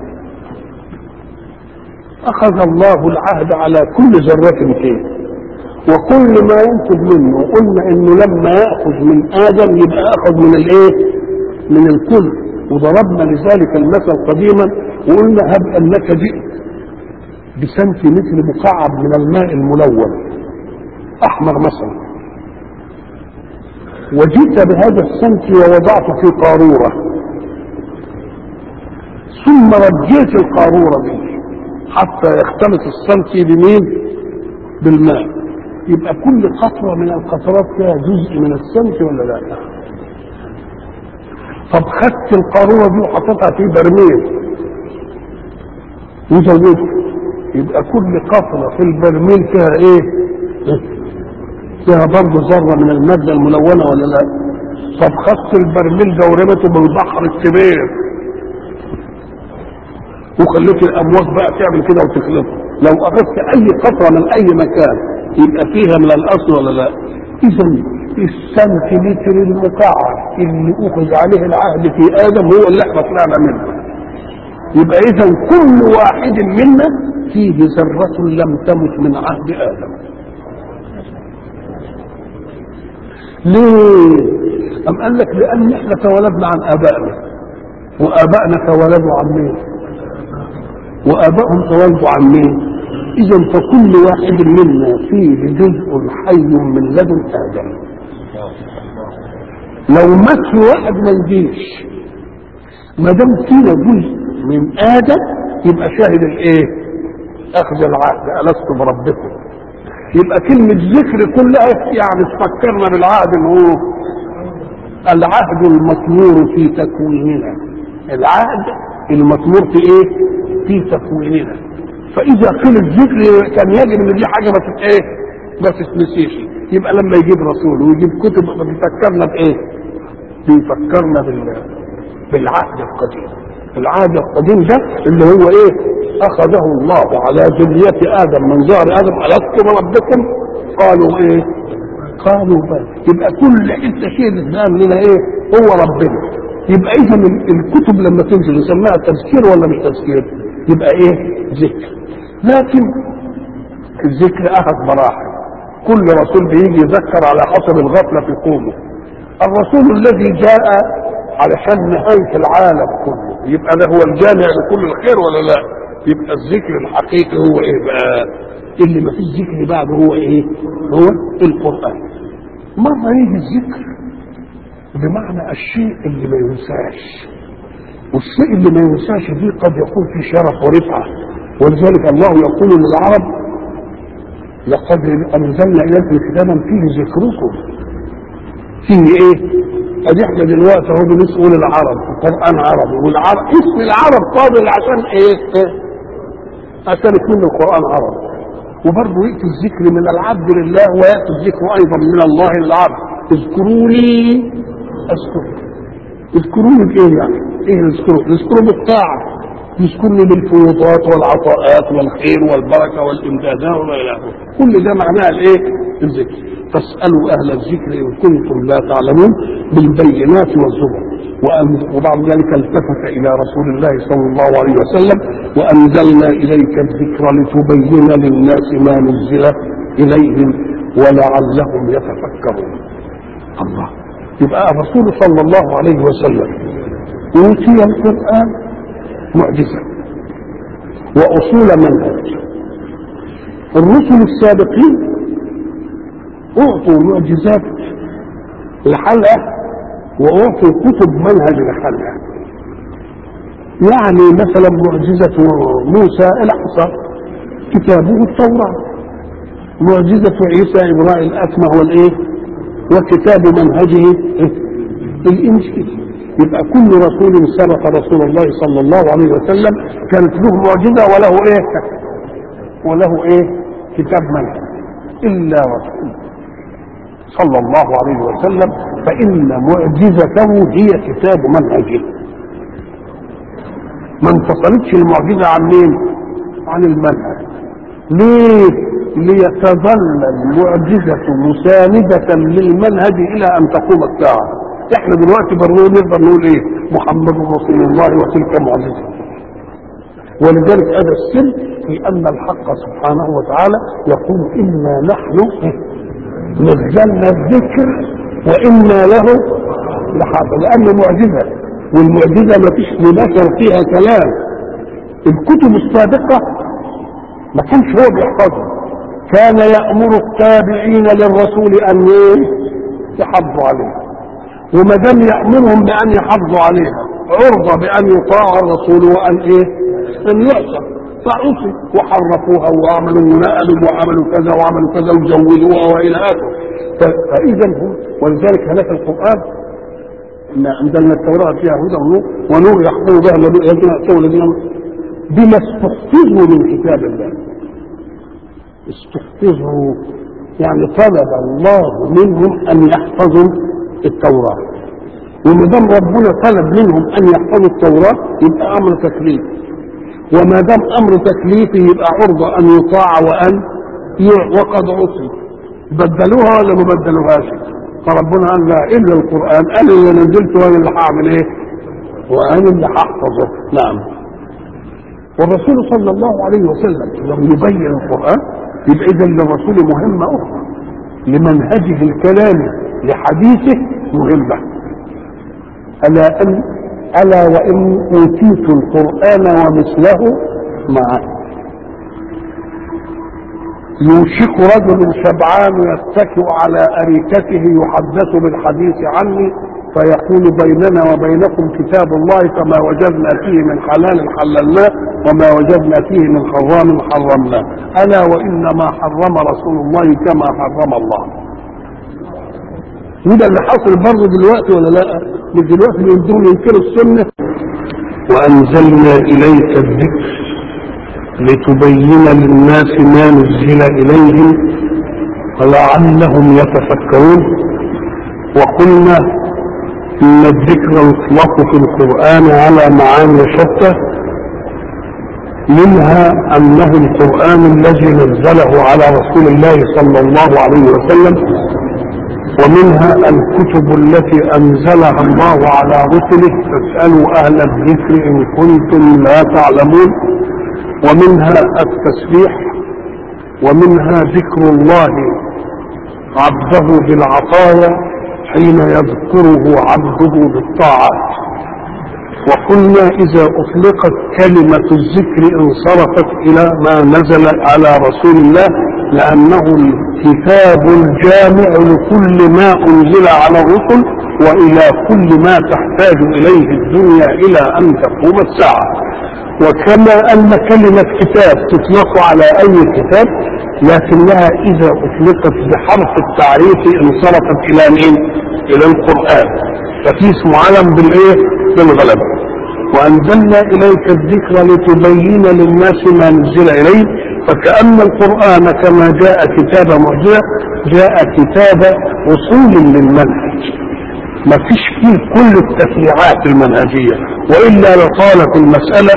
أخذ الله العهد على كل ذرة فيه، وكل ما ينتج منه. قلنا إنه لما يأخذ من آدم يبقى أخذ من الإيه؟ من الكل. وضربنا لذلك المثل قديما وقلنا هب أنك جئت بسنتيمتر مكعب من الماء الملون أحمر مثلا، وجئت بهذا السنتي ووضعته في قارورة، ثم رجيت القارورة دي حتى يختلط السنتي بمين؟ بالماء. يبقى كل قطرة من القطرات فيها جزء من السنتي ولا لا؟ طب خدت القارورة دي وحطيتها في برميل وزودت، يبقى كل قطرة في البرميل فيها ايه؟ فيها برضه ذرة من المادة الملونة ولا لا؟ طب خدت البرميل ده ورمته بالبحر الكبير وخليت الامواج بقى تعمل كده وتخلطه، لو اخذت اي قطرة من اي مكان يبقى فيها من الاصل ولا لا؟ اذا السنتيمتر المكعب اللي اخذ عليه العهد في ادم هو اللي احنا طلعنا منه. يبقى اذا كل واحد منا فيه ذرة لم تمت من عهد ادم. ليه؟ أم قال لك لأن احنا تولدنا عن آبائنا، وآبائنا تولدوا عن مين؟ وآبائهم تولدوا عن مين؟ إذا فكل واحد منا فيه جزء حي من لدن آدم. لو مات واحد ما يجيش، ما دام فينا جزء من آدم يبقى شاهد الإيه؟ أخذ العهد ألست بربكم. يبقى كلمة ذكر كلها يعني تفكرنا بالعهد اللي هو العهد المطمور في تكويننا. العهد المطمور في ايه؟ في تكويننا. فإذا قيل الذكر كان يجب ان دي حاجة ما تتنسيش. يبقى لما يجيب رسول ويجيب كتب بيفكرنا بايه؟ بيفكرنا بالعهد القديم. العهد القديم ده اللي هو ايه؟ اخذه الله على ذرية ادم من ظهر ادم الست بربكم قالوا ايه؟ قالوا بل. يبقى كل حته شيء بتبان لنا ايه؟ هو ربنا. يبقى اذا الكتب لما تنزل يسميها تذكير ولا مش تذكير؟ يبقى ايه؟ ذكر. لكن الذكر اخذ مراحل، كل رسول بيجي يذكر على حسب الغفله في قومه. الرسول الذي جاء علشان نهايه العالم كله يبقى ده هو الجامع لكل الخير ولا لا؟ يبقى الذكر الحقيقي هو ايه بقى؟ اللي ما فيش ذكر بعده هو ايه؟ هو القرآن. مرة يجي الذكر بمعنى الشيء اللي ما ينساش، والشيء اللي ما ينساش دي قد يكون في شرف ورفعة. ولذلك الله يقول للعرب لقد انزلنا اليكم كتابا فيه ذكركم. فيه ايه؟ ادي احنا دلوقتي اهو بنقول العرب القرآن عربي، والعرب اسم العرب قابل عشان ايه؟ عشان يكون القرآن عربي. وبرضه يأتي الذكر من العبد لله ويأتي الذكر أيضا من الله للعبد. اذكروني أذكركم. اذكروني بإيه يعني؟ إيه اذكروني؟ اذكروني بالطاعة، يذكرني بالفيوضات والعطاءات والخير والبركة والإمدادات وما إلى آخره. كل ده معناه الإيه؟ الذكر. فاسألوا أهل الذكر إن كنتم لا تعلمون بالبينات والزبر. وبعد ذلك التفت إلى رسول الله صلى الله عليه وسلم وأنزلنا إليك الذكر لتبين للناس ما نزل إليهم ولعلهم يتفكرون. الله. يبقى الرسول صلى الله عليه وسلم أوتي القرآن معجزة وأصول منهج. الرسل السابقين أعطوا معجزات لحلها وأعطوا كتب منهج لحلها. يعني مثلا معجزة موسى العصا كتابه التوراة، معجزة عيسى إبراء الأكمه والإيه وكتاب منهجه الإنجيل. يبقى كل رسول سبق رسول الله صلى الله عليه وسلم كانت له معجزة وله إيه كتاب منهج. إلا رسول صلى الله عليه وسلم فإن معجزته هي كتاب منهجه. ما انفصلتش المعجزة عن مين؟ عن المنهج. ليه؟ ليتظل المعجزة مساندة للمنهج إلى أن تقوم الساعة. احنا دلوقتي نقدر نقول ايه؟ محمد رسول الله وتلك معجزة. ولذلك هذا السر في أن الحق سبحانه وتعالى يقول إنا نحن نزلنا الذكر وإنا له لحافظ، لأنه معجزة، والمعجزة ما فيش لبشر فيها كلام. الكتب السابقة ما كانش هو بيحفظها، كان يأمر التابعين للرسول أن يحفظوا عليها، وما دام يأمرهم بأن يحفظوا عليها عرضة بأن يطاع الرسول وأن أن يعصى، فعصوا وحرفوها وعملوا ونقلوا وعملوا كذا وعملوا كذا وزودوها وإلى آخره. فإذا هم، ولذلك هناك القرآن إن أنزلنا التوراة فيها هدى ونور يحكم بها الذين أتوا الذين بما استحفظوا من كتاب الله. استحفظوا يعني طلب الله منهم أن يحفظوا التوراة، وما دام ربنا طلب منهم أن يحفظوا التوراة يبقى أمر تكليف، وما دام أمر تكليفي يبقى عرضة أن يطاع وأن وقد عصي. بدلوها ولا ما بدلوهاش؟ فربنا قال لا إلا القرآن، أنا اللي نزلت وأنا اللي هعمل إيه؟ وأنا اللي هحفظه. نعم. والرسول صلى الله عليه وسلم لم يبين القرآن يبقى إذا للرسول مهمة أخرى، لمنهجه الكلامي لحديثه مهمة. ألا وإن أوتيت القرآن ومثله معه يوشك رجل شبعان يتكئ على أريكته يحدث بالحديث عني فيقول بيننا وبينكم كتاب الله فما وجدنا فيه من حلال حللناه وما وجدنا فيه من حرام حرمناه. ألا وإنما حرم رسول الله كما حرم الله. وده اللي حصل برضه دلوقتي ولا لا؟ من دلوقتي بيقولوا ينكروا السنة. وأنزلنا إليك الذكر لتبين للناس ما نزل إليهم ولعلهم يتفكرون. وقلنا إن الذكر يطلق في القرآن على معاني شتى، منها أنه القرآن الذي نزله على رسول الله صلى الله عليه وسلم، ومنها الكتب التي أنزلها الله على رسله فاسألوا أهل الذكر إن كنتم لا تعلمون، ومنها التسبيح، ومنها ذكر الله عبده بالعطايا حين يذكره عبده بالطاعات. وقلنا إذا أطلقت كلمة الذكر انصرفت إلى ما نزل على رسول الله، لأنه الكتاب الجامع لكل ما أنزل على الرسل وإلى كل ما تحتاج إليه الدنيا إلى أن تقوم الساعة. وكما أن كلمة كتاب تطلق على أي كتاب، لكنها إذا أطلقت بحرف التعريف انصرفت إلى مين؟ إلى القرآن، ففي اسم علم بالغلبة. وأنزلنا إليك الذكر لتبين للناس ما نزل إليه، فكأن القرآن كما جاء كتاب معجزة جاء كتاب أصول للمنهج، ما فيش فيه كل التفريعات المنهجية، وإلا لطالت المسألة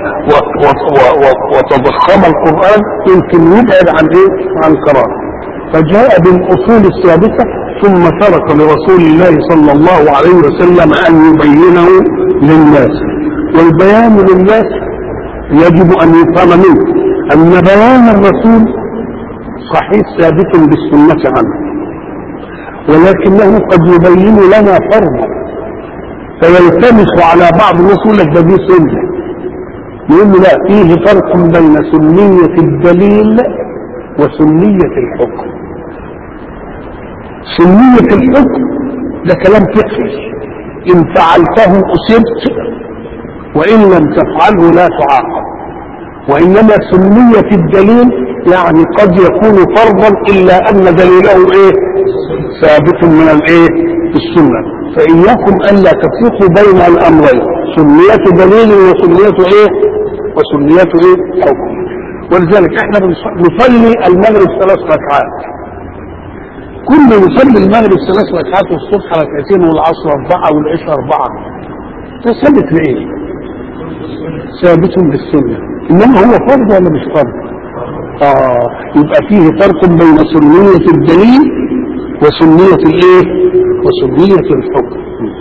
وتضخم القرآن يمكن يبعد عن قرار. فجاء بالأصول الثابتة ثم ترك لرسول الله صلى الله عليه وسلم أن يبينه للناس. والبيان للناس يجب أن يفهم منه أن بيان الرسول صحيح ثابت بالسنة عنه، ولكنه قد يبين لنا فرضا فيلتمس على بعض الناس يقول لك ده دي سنه، يقول له لا، فيه فرق بين سنيه الدليل وسنيه الحكم. سنيه الحكم ده كلام فقهي، ان فعلته اصبت وان لم تفعله لا تعاقب. وانما سنيه الدليل يعني قد يكون فرضا الا ان دليله ايه؟ ثابت من الايه؟ السنه. فاياكم الا تفرقوا بين الامرين، سنيه دليل وسنيه ايه؟ وسنيه ايه؟ حكم. ولذلك احنا نصلي المغرب 3 ركعات، كل نصلي المغرب 3 ركعات والصبح ركعتين والعصر 4 والعشاء 4. ده ثابت بايه؟ ثابت بالسنه. انما هو فرض ولا مش فرض؟ يبقى فيه فرق بين سنيه الدليل وسنيه الايه؟ وسنيه الحكم.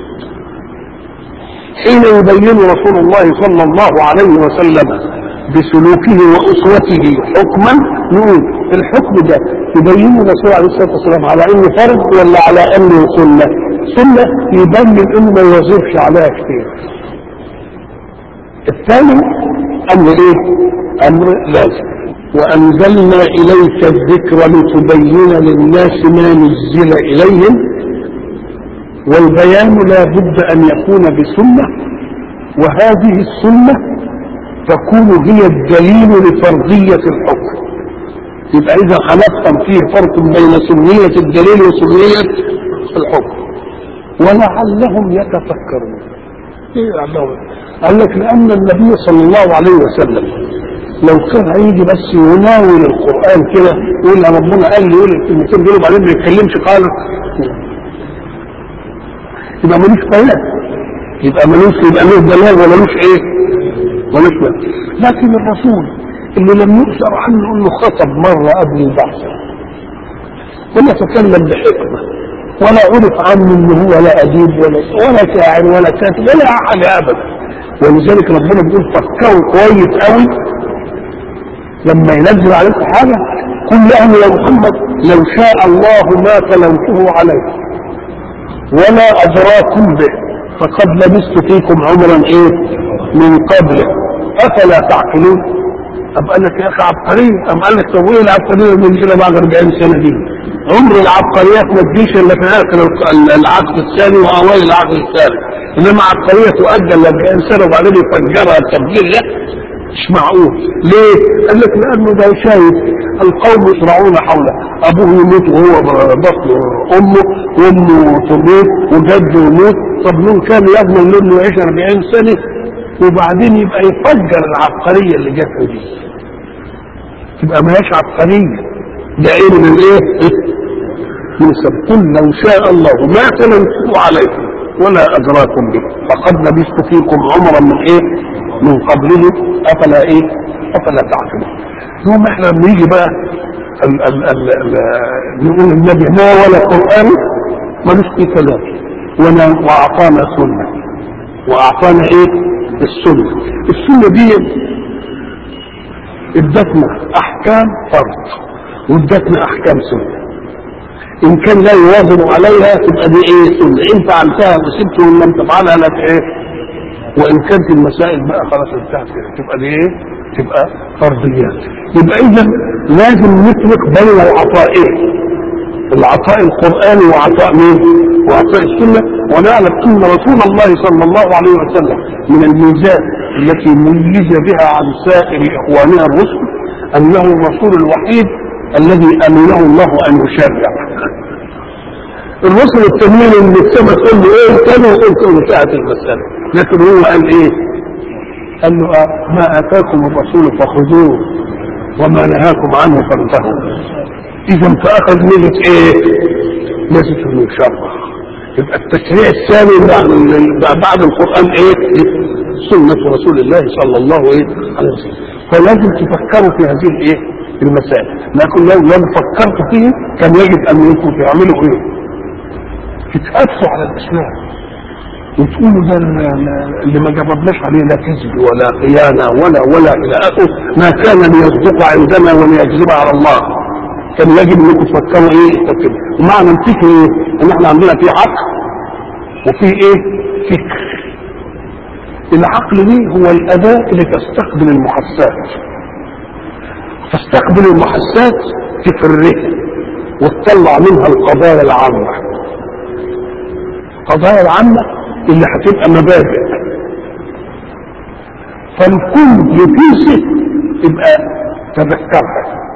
حين يبين رسول الله صلى الله عليه وسلم بسلوكه واسوته حكما، نقول الحكم ده يبين الرسول عليه الصلاه والسلام على انه فرض ولا على انه سنه؟ سنه يبين انه ما يوظفش عليها كتير. الثاني امر ايه؟ امر لازم. وانزلنا اليك الذكر لتبين للناس ما نزل اليهم، والبيان لا بد ان يكون بسنه، وهذه السنه تكون هي الدليل لفرضيه الحكم. يبقى اذا هنفهم فيه فرق بين سنيه الدليل وسنيه الحكم. ولعلهم يتفكرون. ايه لعلهم؟ قال لك لان النبي صلى الله عليه وسلم لو كان هيجي بس يناول القران كده يقول ربنا قال لي يقول الكلمتين دول وبعدين ما يتكلمش خالص، يبقى ملوش كلام، يبقى له دلال ولا ملوش ايه؟ ملوش دلال. لكن الرسول اللي لم يؤثر عنه انه خطب مره قبل البحث ولا تكلم بحكمه ولا عرف عنه انه هو لا اديب ولا شاعر ولا كاتب ولا حاجه ابدا. ولذلك ربنا بيقول فكروا كويس قوي لما ينزل عليكم حاجه، قل لهم يا محمد لو شاء الله ما تلوته عليكم ولا ادراكم به فقد لبثت فيكم عمرا ايه من قبله افلا تعقلون. أم قال لك يا اخي عبقريه، أم قال لك طب ايه العبقريه من كده بعد 40 سنه دي؟ عمر العبقريات ما تجيش الا في اخر العقد الثاني واوائل العقد الثالث، انما عبقريه تؤجل ل 40 سنه وبعدين يفجرها التبجير. لا مش معقول. ليه؟ قال لك لانه ده شايف القوم يصرعون حوله، ابوه يموت وهو بطن امه وامه تموت وجده يموت، طب مين كان يضمن له انه يعيش 40 سنه وبعدين يبقى يفجر العبقريه اللي جت دي؟ تبقى ما هيش عبقريه، ده ايه من الايه؟ يوسف قل لو شاء الله ما تلوته عليكم ولا ادراكم به فقد لبثت فيكم عمرا من ايه؟ من قبله افلا ايه؟ افلا تعقلون. يوم احنا لما يجي بقى نقول النبي ما ولا قران ملوش فيه كلام، واعطانا سنه، واعطانا ايه؟ السنه. السنه دي ادتنا احكام فرض وادتنا احكام سنه، ان كان لا يواظب عليها تبقى دي ايه؟ سنه، ان فعلتها وسبت وان لم تفعلها لا ايه؟ وان كانت المسائل بقى خلاص انتهت تبقى دي ايه؟ تبقى فرضيات. يبقى اذا لازم نفرق بين العطائين، العطاء القراني وعطاء مين؟ وعطاء السنه. ونعلم ان رسول الله صلى الله عليه وسلم من الميزات التي ميز بها عن سائر اخواننا الرسل انه الرسول الوحيد الذي امنه الله ان يشرع. الرسل التانيين اللي السماء تقول له ايه كانوا يقولوا انتهت المساله، لكن هو قال ايه؟ قال له ما اتاكم الرسول فخذوه وما نهاكم عنه فانتهوا. اذا فاخذ منك ايه؟ لازم انه يشرع. يبقى التشريع الثاني بعد القران ايه؟ سنه رسول الله صلى الله عليه وسلم. فلازم تفكروا في هذه الايه؟ المسائل، لكن لو فكرت فيه كان يجب ان انتم تعملوا ايه؟ تتأسوا على الاسلام وتقولوا ده اللي ما جربناش عليه لا كذب ولا خيانه ولا الى اخره، ما كان ليصدق عندنا وليكذب على الله. كان يجب انكم تفكروا ايه؟ تفكروا. ومعنى الفكر ايه؟ ان احنا عندنا في عقل وفي ايه؟ فكر. العقل دي هو الاداة اللي تستقبل المحسات، تستقبل المحسات تفرغها وتطلع منها القضايا العامة، القضايا العامة اللي هتبقى مبادئ، فالكل يقيسه يبقى تذكرها،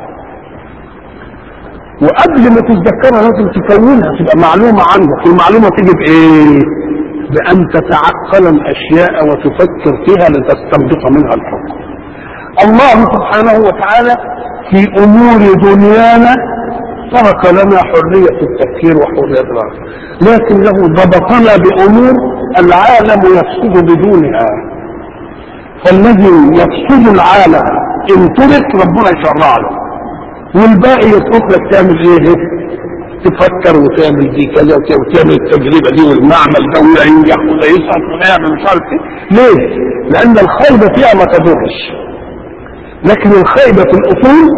وقبل ما تتذكرها لازم تكونها تبقى معلومة عندك. المعلومة تيجي بإيه؟ بأن تتعقل الأشياء وتفكر فيها لتستنبط منها الحكم. الله سبحانه وتعالى في أمور دنيانا ترك لنا حرية التفكير وحرية الرأي، لكنه ضبطنا بأمور العالم يفسد بدونها، فالذي يفسد العالم إن ترك ربنا يشرع له، والباقي يترك لك تعمل ايه؟ تفكر وتعمل دي كذا وتعمل التجربه دي والمعمل ده ولا ينجح ولا يسقط ولا يعمل مش عارف ايه. ليه؟ لان الخيبه فيها ما تضرش، لكن الخيبه في الاصول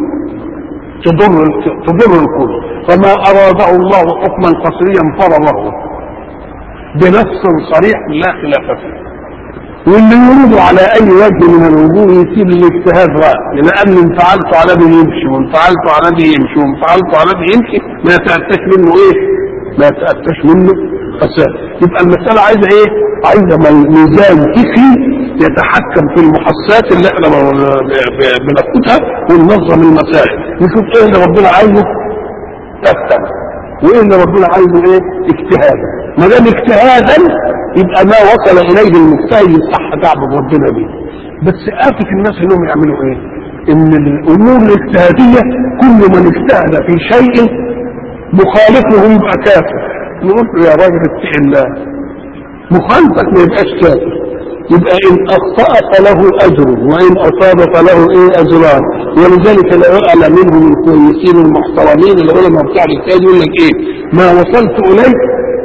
تضر الكل. فما اراده الله حكما قصريا فرضه بنص صريح لا خلاف فيه، واللي يريد على اي وجه من الوجوه يسيب الاجتهاد رأي، لان ان فعلت على دي يمشي وان فعلت على دي يمشي وان فعلت على دي يمشي، ما يتأتش منه ايه؟ ما يتأتش منه فساد. يبقى المسألة عايزة ايه؟ عايزة ميزان فكري يتحكم في المحسات اللي احنا بناخدها وننظم المسائل، نشوف ايه اللي ربنا عايزه تفهم وايه اللي ربنا عايزه ايه؟ اجتهادا. ما دام اجتهادا يبقى ما وصل اليه المجتهد يصح تعبد ربنا بيه. بس آفة الناس انهم يعملوا ايه؟ ان الامور الاجتهاديه كل من اجتهد في شيء مخالفه يبقى كافر. نقول له يا راجل اتق الله، مخالفك ما يبقاش كافر، يبقى ان اخطأ فله اجر وان اصاب فله ايه؟ اجران. ولذلك العلماء منهم الكويسين المحترمين العلماء بتاع الاجتهاد يقول لك ايه؟ ما وصلت اليه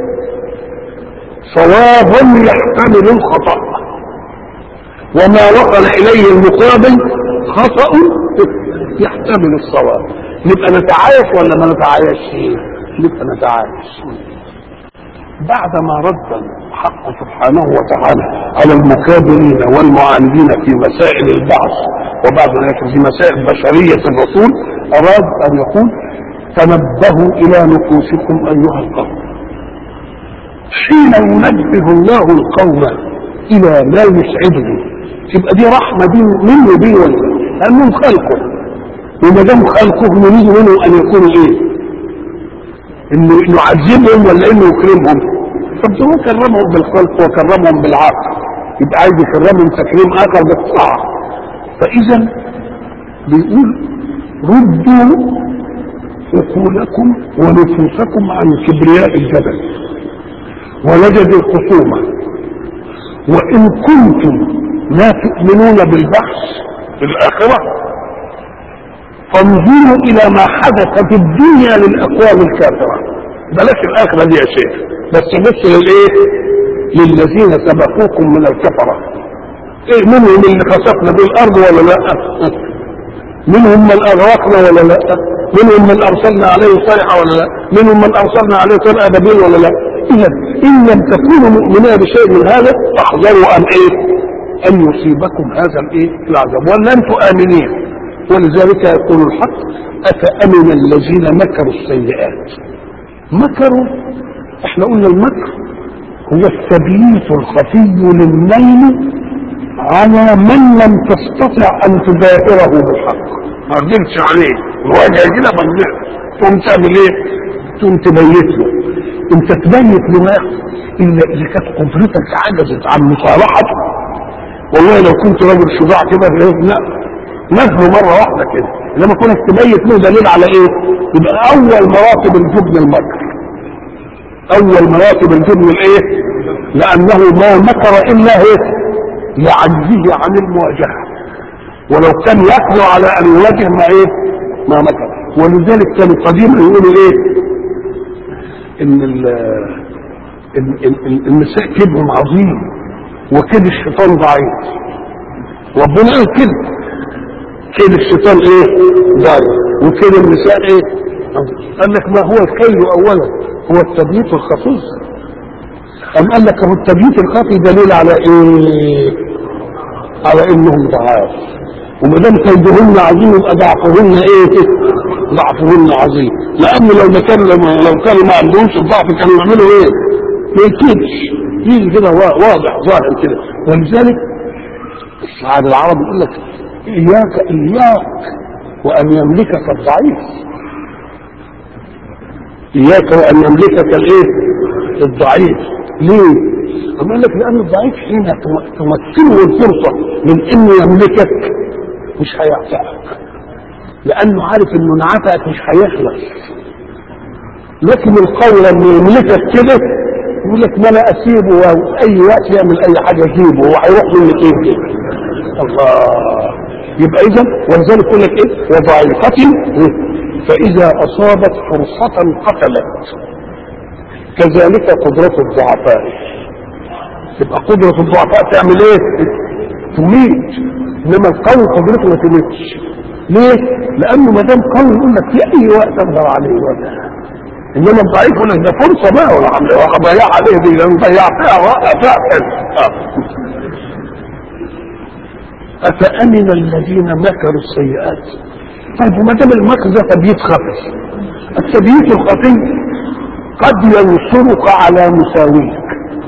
صواب يحتمل الخطأ، وما وصل اليه المقابل خطأ يحتمل الصواب. نبقى نتعايش ولا ما نتعايش؟ نبقى نتعايش. بعدما رد الحق سبحانه وتعالى على المكابرين والمعاندين في مسائل البعث وبعد ذلك في مسائل بشرية الرسول، أراد أن يقول تنبهوا إلى نفوسكم أيها القوم. حين ينبه الله القوم إلى ما يسعدهم تبقى دي رحمة دي منه بيه ولا لأنهم خلقه، وما دام خلقه نريد منه أن يكونوا إيه؟ إنه يعذبهم ولا إنه يكرمهم؟ طب هو كرمهم بالخلق وكرمهم بالعقل، يبقى عايز يكرمهم تكريم آخر بالطاعة. فإذا بيقول ردوا عقولكم ونفوسكم عن كبرياء الجبل ولجد الخصومة، وإن كنتم لا تؤمنون بالبحث في الآخرة فانظروا إلى ما حدث في الدنيا للأقوام الكافرة. بلاش الآخرة دي يا شيخ، بس للإيه؟ للذين سبقوكم من الكفرة. إيه منهم اللي خسفنا بالأرض ولا لا؟ منهم من أغرقنا ولا لا؟ منهم من أرسلنا عليه صيحة ولا لا؟ منهم من أرسلنا عليه طير أبابيل ولا لا؟ إذا إن لم تكونوا مؤمنين بشيء من هذا فاحذروا أن إيه؟ أن يصيبكم هذا الإيه؟ العذاب، ولا أنتم آمنين. ولذلك يقول الحق أفأمن الذين مكروا السيئات. مكروا، احنا قلنا المكر هو التبييت الخفي للنيل على من لم تستطع أن تباهره بالحق، ما قدرتش عليه الواجهة كده ما قدرتش، تقوم تعمل إيه؟ تقوم تبيت له. أنت تبيت له إلا إذا كانت قدرتك عجزت عن مصالحته. والله لو كنت رجل شجاع كده نزله مرة واحدة كده، لما كنت تبيت له دليل على إيه؟ يبقى أول مراتب الجبن المكر، أول مراتب الجبن الإيه؟ لأنه ما مكر إلا إيه؟ لعجزه عن المواجهة، ولو كان يقدر على ان يواجه ما ايه؟ ما مكر. ولذلك كانوا قديما يقولوا ايه؟ ان النساء كيدهم عظيم وكيد الشيطان ضعيف. ربنا قال كده، كيد الشيطان ايه؟ ضعيف وكيد النساء ايه؟ قال لك ما هو الكيد اولا؟ هو التبييت الخفي. أم قال لك هو التبييت الخفي دليل على ايه؟ على انهم ضعاف، وما دام كيدهن عظيم يبقى ضعفهن ايه؟ ضعفهن عظيم، لان لو كانوا ما عندهمش الضعف كانوا يعملوا ايه؟ ما يكيدش، يجي كده واضح ظاهر كده. ولذلك الشعار العربي يقول لك اياك وان يملكك الضعيف، اياك وان يملكك الايه؟ الضعيف. ليه؟ قال لك لان الضعيف حين تمكنه الفرصه من انه يملكك مش هيعتقك، لانه عارف انه انعتقك مش هيخلص. لكن القول لما يملكك كده يقول لك ما انا اسيبه واي وقت يعمل اي حاجه اجيبه وهيروح منك ايه كده. الله، يبقى اذا ولذلك يقول لك ايه؟ وضعيفة فاذا اصابت فرصه قتلت، كذلك قدرة الضعفاء. تبقى قدرة الضعفاء تعمل ايه؟ تميت، انما القوي قدرته ما تميتش. ليه؟ لانه ما دام قوي يقول لك في اي وقت اقدر عليه وقت. انما الضعيف يقول لك ده فرصه بقى ولا ضيع عليه دي لان ضيعتها وقتها. افامن الذين مكروا السيئات. طيب وما دام المكر ده تبييت خفي، التبييت الخفي قد ينصرك على مساويك.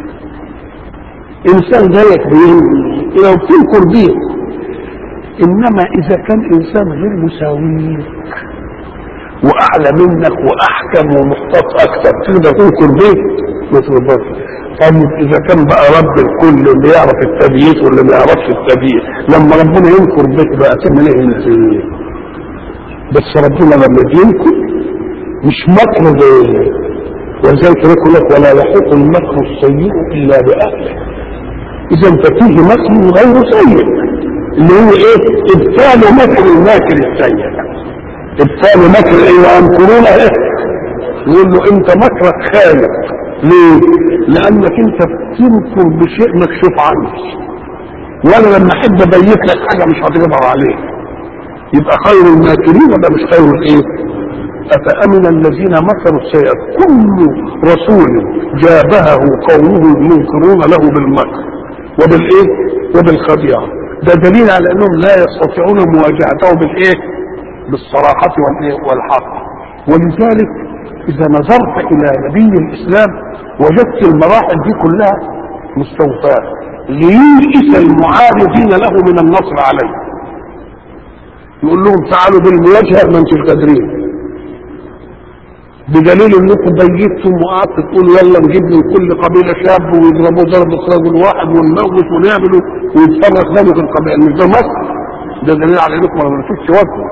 انسان زيك لو تنكر بيه، انما اذا كان انسان غير مساويك واعلى منك واحكم ومحتاط اكثر تقدر تنكر بيه ما تقدرش. طيب اذا كان بقى رب الكل اللي يعرف التبييت واللي ما يعرفش التبييت، لما ربنا ينكر بك بقى تعمل ايه انت؟ بس ربنا لما ينكر مش مكر زي، ولذلك يقول لك ولا يحق المكر السيء الا باهله. اذا ففيه مكر غير سيء اللي هو ايه؟ ابطال مكر الماكر السيء. ابطال مكر ايه؟ ويمكرون ايه؟ يقول له انت مكرك خالق. ليه؟ لانك انت بتنكر بشيء مكشوف عنك، وانا لما احب ابيت لك حاجه مش هتقدر عليه. يبقى خير الماكرين ولا مش خير الايه؟ أفأمن الذين مكروا السيئات. كل رسول جابهه قومه ينكرون له بالمكر وبالايه؟ وبالخديعة. ده دليل على انهم لا يستطيعون مواجهته بالايه؟ بالصراحة والايه؟ والحق. ولذلك اذا نظرت الى نبي الاسلام وجدت المراحل دي كلها مستوفاة ليئس المعارضين له من النصر عليه. يقول لهم تعالوا بالمواجهة ما انتم قادرين، بدليل انكم بيتم وقعدت تقولوا يلا نجيب من كل قبيله شاب ويضربوا ضربه رجل واحد ونموت ونعملوا ويتفرق دمه في القبائل. مش ده مصر؟ ده دليل على انكم ما عملتوش وزن.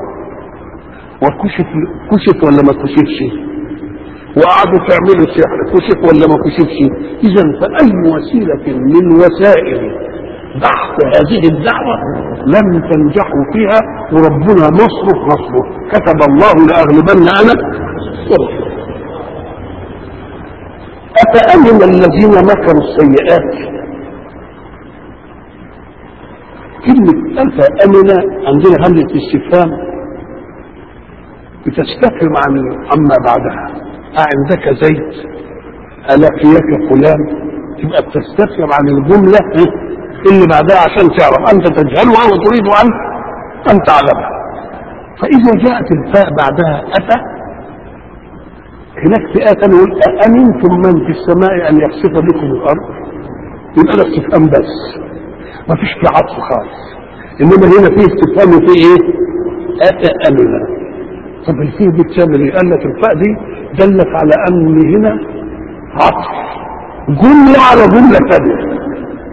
وكشف ولا ما كشفش؟ وقعدوا تعملوا سحر، كشف ولا ما كشفش؟ اذا فاي وسيله من وسائل بحث هذه الدعوه لم تنجحوا فيها، وربنا نصره. كتب الله لاغلبن انا ورسله. أفأمن الذين مكروا السيئات. كلمة أفأمن عندنا همزة استفهام بتستفهم عما بعدها. أعندك زيت؟ ألقيك فلان؟ تبقى بتستفهم عن الجملة اللي بعدها عشان تعرف أنت تجهلها وتريد أن تعلمها. فإذا جاءت الفاء بعدها أفأ، هناك فئات نقول أأمنتم من في السماء أن يخسف بكم الأرض، يبقى ده استفهام بس ما فيش في عطف خالص. إنما هنا فيه استفهام وفيه إيه؟ أتأمن. طب الفيه دي بتعمل إيه؟ قال لك الفاء دي دلت على أن هنا عطف جملة على جملة ثانية.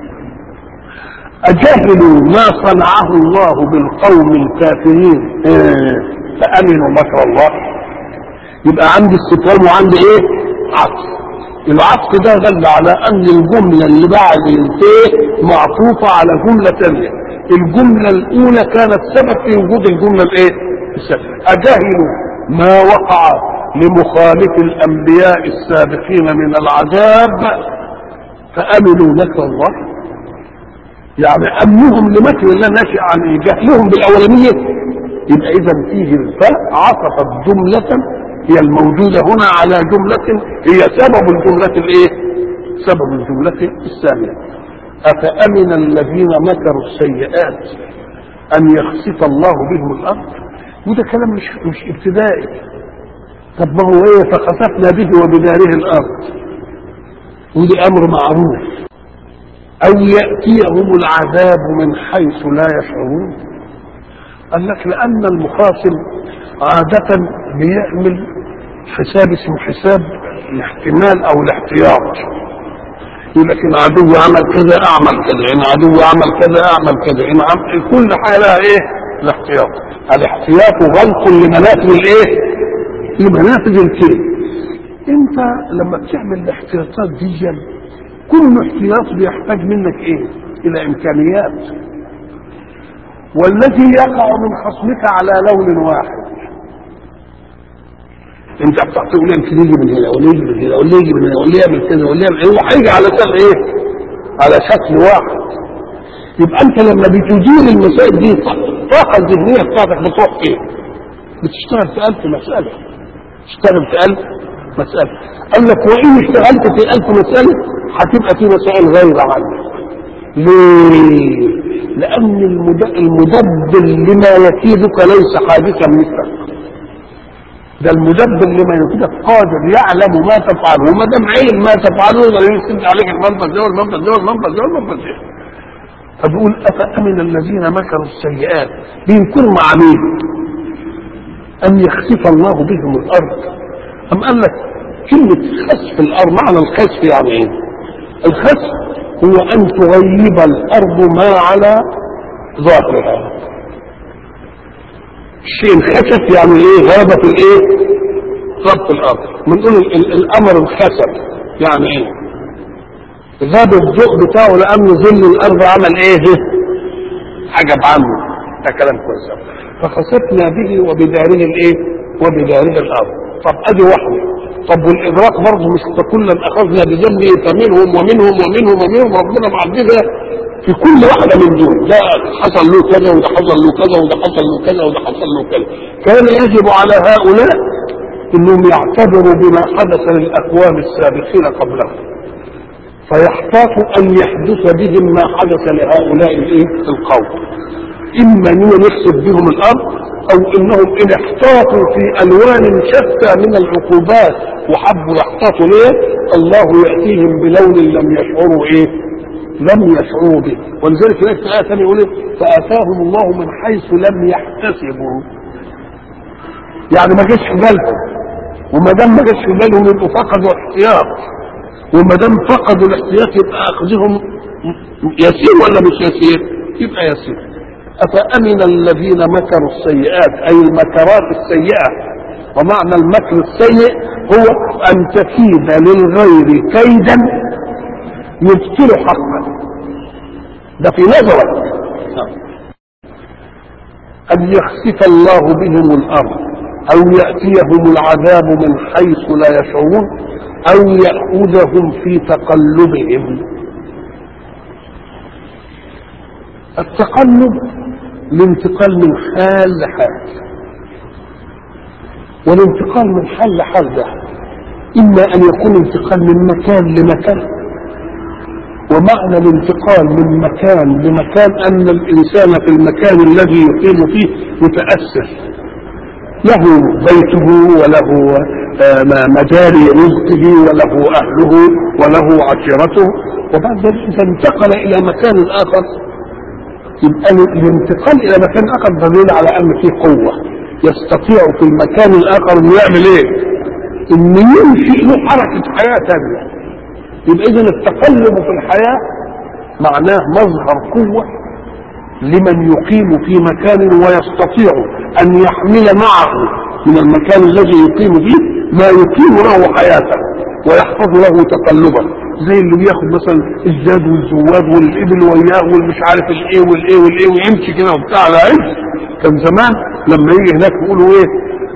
أجهلوا ما صنعه الله بالقوم الكافرين فأمنوا مكر الله. يبقى عندي استفهام وعندي ايه؟ عطف. العطف ده دل على ان الجمله اللي بعد الفاء معطوفه على جمله ثانيه. الجمله الاولى كانت سبب في وجود الجمله الايه؟ الثانيه. اجهلوا ما وقع لمخالف الانبياء السابقين من العذاب فامنوا مكر الله. يعني امنهم لمكر الله ناشئ عن جهلهم بالاولانيه. يبقى اذا فيه الفاء عطفت جمله هي الموجودة هنا على جملة هي سبب الجملة الايه؟ سبب الجملة الثانية. أفأمن الذين مكروا السيئات أن يخسف الله بهم الأرض. وده كلام مش ابتدائي. طب ما هو ايه؟ فخسفنا به وبداره الأرض، ودي أمر معروف. أو يأتيهم العذاب من حيث لا يشعرون. قال لك لأن المخاصم عادة بيعمل حساب اسمه حساب الاحتمال أو الاحتياط. يقول لك إن عدو عمل كذا أعمل كذا، إن عدو عمل كذا أعمل كذا، إن عمل كل حاجة لها إيه؟ الاحتياط. الاحتياط غلق لمنافذ الإيه؟ لمنافذ الكيد. أنت لما بتعمل الاحتياطات دي كل احتياط بيحتاج منك ايه؟ الى امكانيات. والذي يقع من خصمك على لون واحد، انت بتقول يمكن يجي من هنا ولا يجي من هنا ولا يجي من هنا ولا يعمل كذا ولا يعمل، هو هيجي على شكل ايه؟ على شكل واحد. يبقى انت لما بتدير المسائل دي الطاقه الذهنيه بتاعتك بتروح فين؟ بتشتغل في 1000 مساله. تشتغل في 1000 مساله. قال لك وان اشتغلت في 1000 مساله هتبقى في مسائل غير عنك. ليه؟ لأن المدبر لما يكيدك ليس حادثا مثلك. ده المدبر لما يكيدك قادر يعلم ما تفعله، وما دام علم ما تفعله يقدر يسد عليك المنفذ ده والمنفذ ده والمنفذ ده والمنفذ ده. فبيقول أفأمن الذين مكروا السيئات بينكروا مع مين؟ أن يخسف الله بهم الأرض. أم قال لك كلمة خسف الأرض، معنى الخسف يعني إيه؟ الخسف هو أن تغيب الأرض ما على ظاهرها. الشيء الخسف يعني إيه؟ غابة الإيه؟ غاب الأرض. بنقول الأمر الخسف يعني إيه؟ غاب الضوء بتاعه لأن ظل الأرض عمل إيه؟ حجب عنه. ده كلام كويس. فخسفنا به وبداره الإيه؟ وبداره الأرض. طب أدي واحدة. طب والإدراك برضه مش كلا أخذنا بذنبه فمنهم ومنهم ومنهم ومنهم، ربنا معددها في كل واحدة من دول. ده حصل له كذا وده حصل له كذا وده حصل له كذا وده حصل له كذا. كان يجب على هؤلاء انهم يعتبروا بما حدث للأقوام السابقين قبلهم، فيحتاطوا أن يحدث بهم ما حدث لهؤلاء القوم. إما أن يخسف بهم الأرض، أو إنهم إن احتاطوا في ألوان شتى من العقوبات وحبوا يحتاطوا ليه، الله يأتيهم بلون لم يشعروا إيه؟ لم يشعروا به. ولذلك هناك في آية ثانية يقول فآتاهم الله من حيث لم يحتسبوا. يعني ما جاش في بالهم، وما دام ما جاش في بالهم يبقوا فقدوا احتياط، وما دام فقدوا الاحتياط يبقى أخذهم يسير ولا مش يسير؟ يبقى يسير. أفأمن الذين مكروا السيئات أي المكرات السيئة. ومعنى المكر السيء هو أن تكيد للغير كيدا يبطل حقا. ده في نظرك. أن يخسف الله بهم الأرض أو يأتيهم العذاب من حيث لا يشعرون أو يأخذهم في تقلبهم. التقلب الانتقال من حال لحال، والانتقال من حال لحال ده إما أن يكون انتقال من مكان لمكان. ومعنى الانتقال من مكان لمكان أن الإنسان في المكان الذي يقيم فيه يتأسس، له بيته وله مجاري رزقه وله أهله وله عشيرته، وبعد ذلك إذا انتقل إلى مكان آخر يبقى الانتقال إلى مكان آخر دليل على أن فيه قوة يستطيع في المكان الآخر أن يعمل إيه؟ أن ينشئ له حركة حياة ثانية. يبقى إذن التقلب في الحياة معناه مظهر قوة لمن يقيم في مكان ويستطيع أن يحمل معه من المكان الذي يقيم فيه ما يقيم له حياته ويحفظ له تقلبا، زي اللي بياخد مثلا الزاد والزواد والإبل وياه والمش عارف الايه والايه والايه ويمشي كده وبتاع على عز. كان زمان لما يجي هناك يقولوا ايه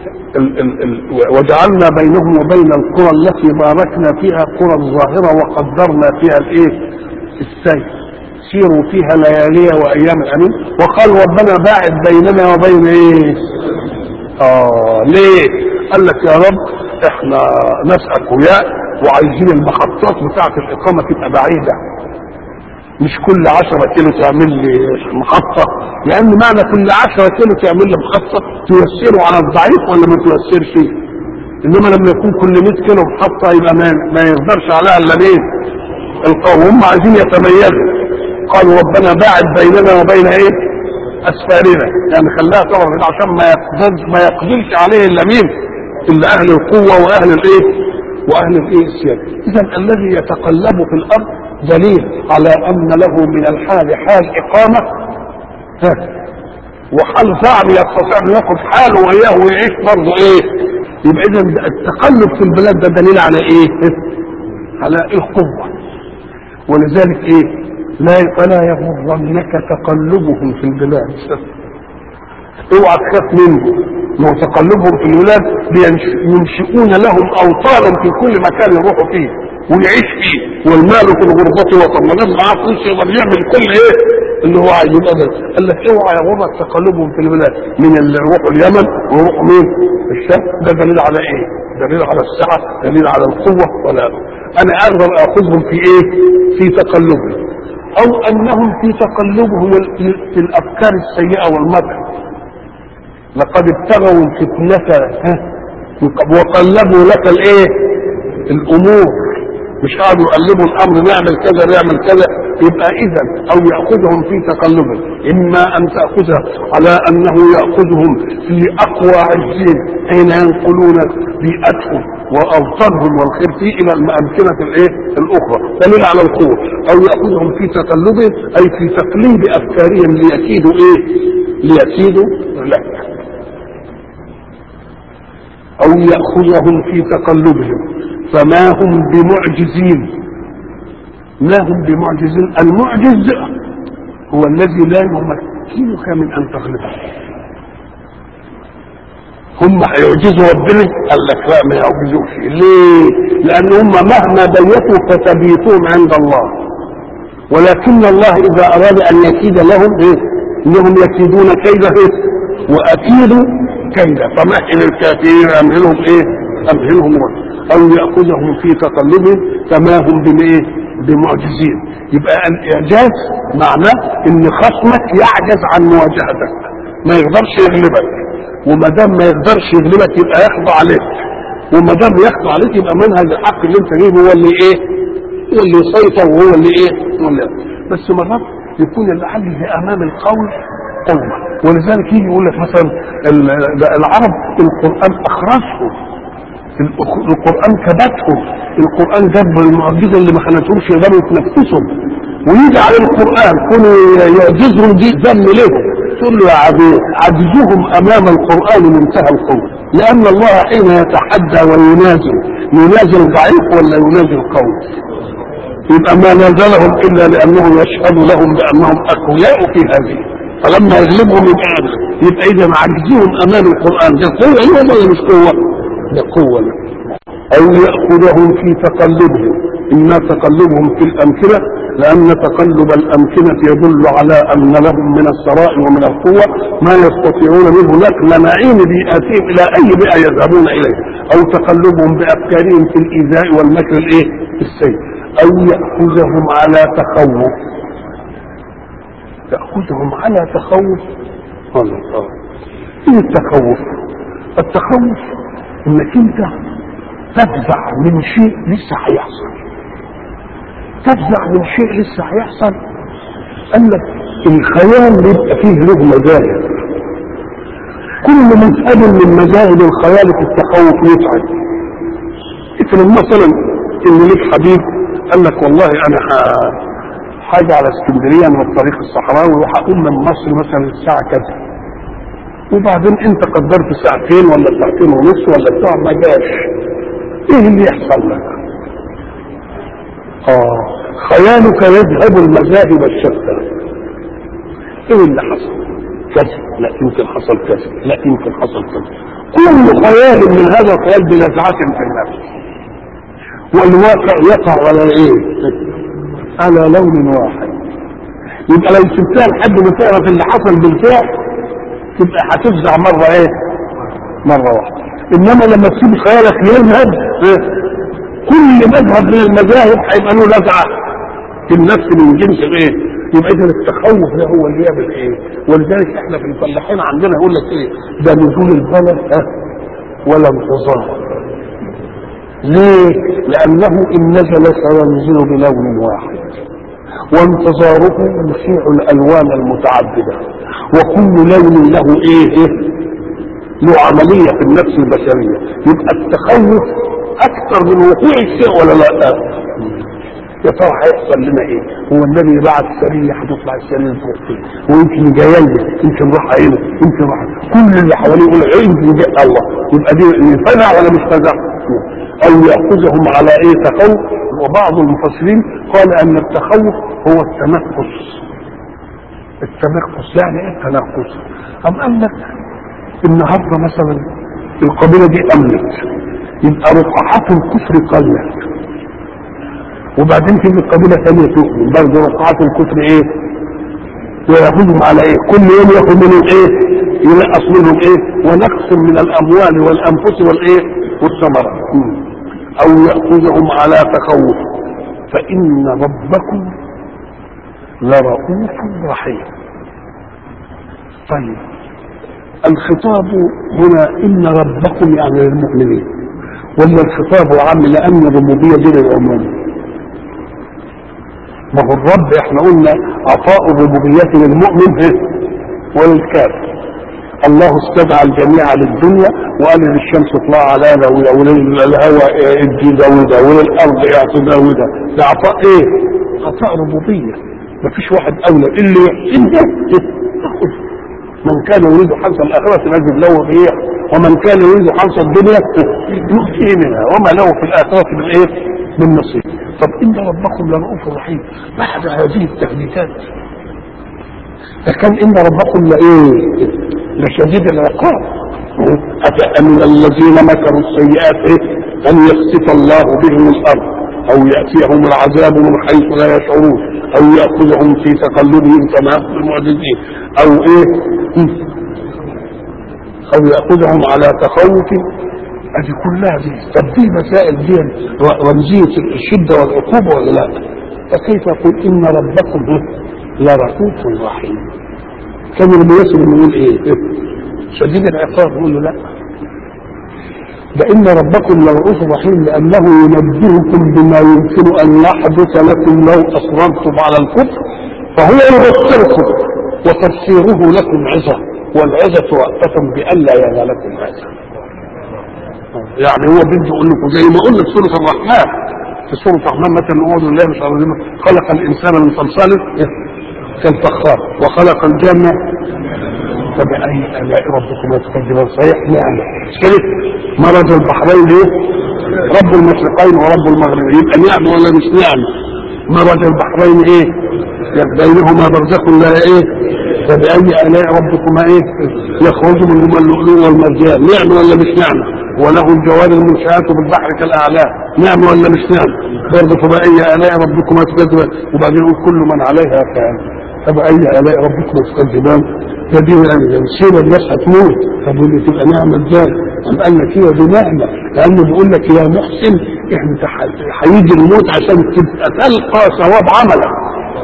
وجعلنا بينهم وبين القرى التي باركنا فيها قرى ظاهرة وقدرنا فيها الايه السير سيروا فيها ليالي وايام امين. وقال ربنا باعد بيننا وبين ايه ليه؟ قال لك يا رب احنا ناس اقوياء وعايزين المحطات بتاعة الإقامة تبقى بعيدة، مش كل 10 كيلو تعمل لي محطة، لأن معنى كل 10 كيلو تعمل لي محطة تيسره على الضعيف ولا ما تيسرش؟ إنما لما يكون كل 100 كيلو محطة يبقى ما يقدرش عليها إلا مين؟ القوم. هم عايزين يتميزوا، قالوا ربنا باعد بيننا وبين ايه؟ اسفارنا، يعني خلاها طبعا عشان ما يقدرش عليه الا مين؟ الا اهل القوه واهل الايه؟ واهل الايه؟ السياده. اذا الذي يتقلب في الارض دليل على ان له من الحال حال اقامه وحال فعل يستطيع ان ياخذ حاله وياه ويعيش برضه ايه؟ يبقى اذا التقلب في البلاد ده دليل على ايه؟ على القوه. ولذلك ايه؟ فلا يغرنك تقلبهم في البلاد، اوعى تخاف منه، ما هو تقلبهم في البلاد ينشئون لهم اوطانا في كل مكان يروحوا فيه ويعيش فيه، والمال في الغربة وطن، ما دام معاه فلوس يقدر يعمل كل ايه اللي هو عايز. يبقى قال لك اوعى يغرك تقلبهم في البلاد، من اللي يروحوا اليمن ويروحوا مين؟ الشام، ده دليل على ايه؟ دليل على السعة، دليل على القوة. ولا انا اقدر اخذهم في ايه؟ في تقلبهم، او انهم في تقلبهم في الافكار السيئة والمكر. لقد ابتغوا الفتنة وقلبوا لك الايه؟ الامور، مش قاعدوا يقلبوا الامر، نعمل كذا نعمل كذا. يبقى اذا او ياخذهم في تقلبهم، اما ان تاخذها على انه ياخذهم في اقوى عزين حين ينقلون بيئتهم واوطانهم والخير فيه الى الامكنه الايه؟ الاخرى، دليل على القوه. او ياخذهم في تقلبهم اي في تقليد افكارهم ليكيدوا ايه؟ ليكيدوا لك. او ياخذهم في تقلبهم فما هم بمعجزين. ما هم بمعجزين، المعجز هو الذي لا يمكنك من ان تغلبه. هم هيعجزوا ربنا؟ قال لك لا، ما يعجزوش. ليه؟ لان هم مهما بيتوا فتبيتهم عند الله، ولكن الله اذا اراد ان يكيد لهم ايه؟ انهم يكيدون كيده واكيدوا كيدا، فمهل الكافرين امهلهم ايه؟ امهلهم. او ياخذهم في تقلبهم فما هم بايه؟ بمعجزين. يبقى الاعجاز معناه ان خصمك يعجز عن مواجهتك، ما يقدرش يغلبك، وما دام ما يقدرش يغلبك يبقى يخضع عليك، وما دام يخضع عليك يبقى منهج الحق اللي انت جايبه هو اللي ايه؟ هو اللي يسيطر وهو اللي ايه؟ بس مرات يكون العجز امام القول قوه. ولذلك يجي يقول لك مثلا العرب القران اخرسهم، القرآن كبتهم، القرآن جاب المعجزة اللي ما خلتهمش يقدروا يتنفسهم، ويجي على القرآن كانوا يعجزهم دي ذم لهم. تقول له يا عبيد عجزهم أمام القرآن منتهى القوة، لأن الله حين يتحدى وينازل ينازل ضعيف ولا ينازل قوي؟ يبقى ما نازلهم إلا لأنه يشهد لهم بأنهم أقوياء في هذه، فلما يغلبهم يبقى إذا عجزهم أمام القرآن ده قوة ولا مش قوة؟ قوة. أو يأخذهم في تقلبهم، إما تقلبهم في الأمكنة، لأن تقلب الأمكنة يدل على أن لهم من الثراء ومن القوة ما يستطيعون منه نقل نعيم بيئاتهم إلى أي بيئة يذهبون إليه، أو تقلبهم بأفكارهم في الإيذاء والمكر الإيه؟ السيء. أو يأخذهم على تخوف، يأخذهم على تخوف. إيه التخوف؟ التخوف انك انت تفزع من شيء لسه هيحصل، تفزع من شيء لسه هيحصل. قال لك الخيال يبقى فيه له مذاهب، كل مذهب من مذاهب الخيال في التخوف يتعب. افرض مثلا ان لك حبيب قال لك والله انا حاجه على اسكندريه من الطريق الصحراوي وهقوم من مصر مثلا الساعه كذا، وبعدين انت قدرت ساعتين ولا ساعتين ونص ولا ساعة ما جاش، ايه اللي يحصل لك؟ خيالك يذهب المذاهب الشتى. ايه اللي حصل؟ كذا، لا يمكن حصل كذا، لا يمكن حصل كذا. كل خيال من هذا الخيال بنزعة في النفس، والواقع يقع على ايه؟ على لون واحد. يبقى لو سبتها لحد ما تعرف اللي حصل بالفعل تبقى هتفزع مرة ايه؟ مرة واحدة. انما لما تسيب خيالك يذهب كل مذهب من المذاهب هيبقى له نزعه في النفس من جنس ايه؟ يبقى اذا التخوف ده هو اللي يعمل ايه؟ ولذلك احنا في الفلاحين عندنا يقول لك ايه؟ ده نزول البلد ولا انتظار. ليه؟ لانه ان نزل سينزل بلون واحد، وانتظاره يشيع الالوان المتعدده، وكل لون له ايه؟ له عمليه في النفس البشريه. يبقى التخوف اكثر من وقوع الشيء ولا لا؟ يا ترى هيحصل لنا ايه؟ هو النبي بعت سريه هتطلع السريه تروح فين؟ ويمكن جايه يمكن راح هنا يمكن راح، كل اللي حواليه يقول يمكن جاء الله. يبقى دي فزع ولا مش فزع؟ او ياخذهم على ايه؟ تخوف. وبعض المفسرين قال ان التخوف هو التنقص. التنقص يعني ايه التنقص؟ ام قال لك النهارده مثلا القبيله دي امنت، يبقى رقعات الكفر قلت، وبعدين تيجي القبيله ثانيه تؤمن برضه رقعات الكفر ايه؟ وياخذهم على ايه؟ كل يوم ياخذ منهم ايه؟ ينقص منهم ايه؟ ونقص من الاموال والانفس والايه؟ والثمرات. او ياخذهم على تخوف فان ربكم لرؤوف رحيم. طيب الخطاب هنا ان ربكم يعني للمؤمنين، ولا الخطاب عام لان الربوبيه دي للعموم؟ ما هو الرب احنا قلنا عطاء الربوبية للمؤمن وللكافر. الله استدعى الجميع للدنيا وقال للشمس اطلع على ده وللهواء ادي ده وده وللارض اعطي ده وده. ده عطاء ايه؟ عطاء ربوبية. مفيش واحد اولى اللي يحسن ده ياخذ. من كان يريد حرث الاخرة نجد له فيها ومن كان يريد حرث الدنيا نؤتيه منها وما له في الاخرة من ايه؟ من نصيب. طب ان ربكم لرؤوف رحيم بعد هذه التهديدات، فكان ان ربكم لايه؟ لشديد العقاب. أفأمن الذين مكروا السيئات ان يخسف الله بهم الارض او ياتيهم العذاب من حيث لا يشعرون او ياخذهم في تقلبهم كما المعجزين او ايه؟ او ياخذهم على تخوف. هذه كلها دي. طب دي مسائل دي رمزيه الشده والعقوبه ولا لا؟ فكيف يقول ان ربكم لرؤوف رحيم؟ كان الميسر يقول ايه؟ شديد العقاب، يقول له لا، ده ان ربكم لرؤوف رحيم لانه ينبهكم بما يمكن ان يحدث لكم لو اصررتم على الكفر، فهو يبصركم وتفسيره لكم عظه، والعظه وقتكم بألا ينالكم هذا. يعني هو بده يقول لكم زي ما قلنا في سوره الرحمن، في سوره الرحمن مثلا اعوذ بالله من الشيطان الرجيم خلق الانسان من صلصال كالفخار وخلق الجنه فبأي آلاء ربكما تكذبان. صحيح نعمة كده مرج البحرين ايه؟ رب المشرقين ورب المغربين، يبقى نعمة ولا مش نعمة؟ مرج البحرين ايه؟ بينهما برزخ لا ايه؟ فبأي آلاء ربكما ايه؟ يخرج منهما اللؤلؤ والمرجان، نعمة ولا مش نعمة؟ وله الجوار المنشآت في البحر كالأعلام، نعمة ولا مش نعمة؟ برضه فبأي آلاء ربكما تكذبان. وبعدين يقول كل من عليها فان فبأي آلاء ربكما تكذبان. فدي يعني سيبه الناس هتموت، فبيقول لي تبقى نعمة ازاي؟ قال لك هي دي نعمة، لأنه بيقول لك يا محسن انت هيجي الموت عشان تبقى تلقى ثواب عملك.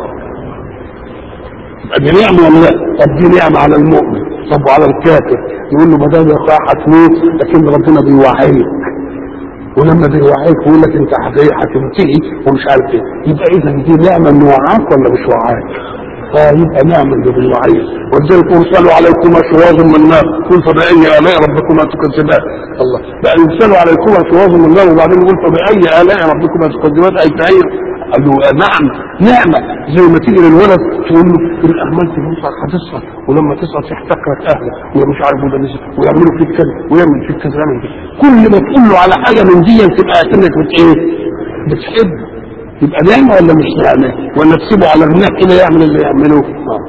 دي نعمة ولا لا؟ طب دي نعمة على المؤمن، طب وعلى الكافر؟ يقول له ما دام يا اخويا هتموت لكن ربنا بيوعيك، ولما بيوعيك يقول لك انت هتنتهي ومش عارف ايه. يبقى اذا دي نعمة انه وعاك ولا مش وعاك؟ يبقى نعمة اللي بالوعي. ولذلك يرسلوا عليكما شواظ من نار قل فبأي آلاء ربكما تكذبان. الله بقى يرسلوا عليكما شواظ من نار وبعدين يقول فبأي آلاء ربكما تكذبان، اي تأير. قال له نعم نعمة. زي ما تيجي للولد تقول له الأهمال تنصر هتصل ولما تصل تحتكرك أهلك ومش عارف وده نسي ويعملوا فيك كذا ويعمل فيك كذا ويعمل فيك. كل ما تقول له على حاجة من دي تبقى كأنك بتحب. يبقى نعمة ولا مش نعمة؟ ولا تسيبه على الناس كده يعمل اللي يعمله؟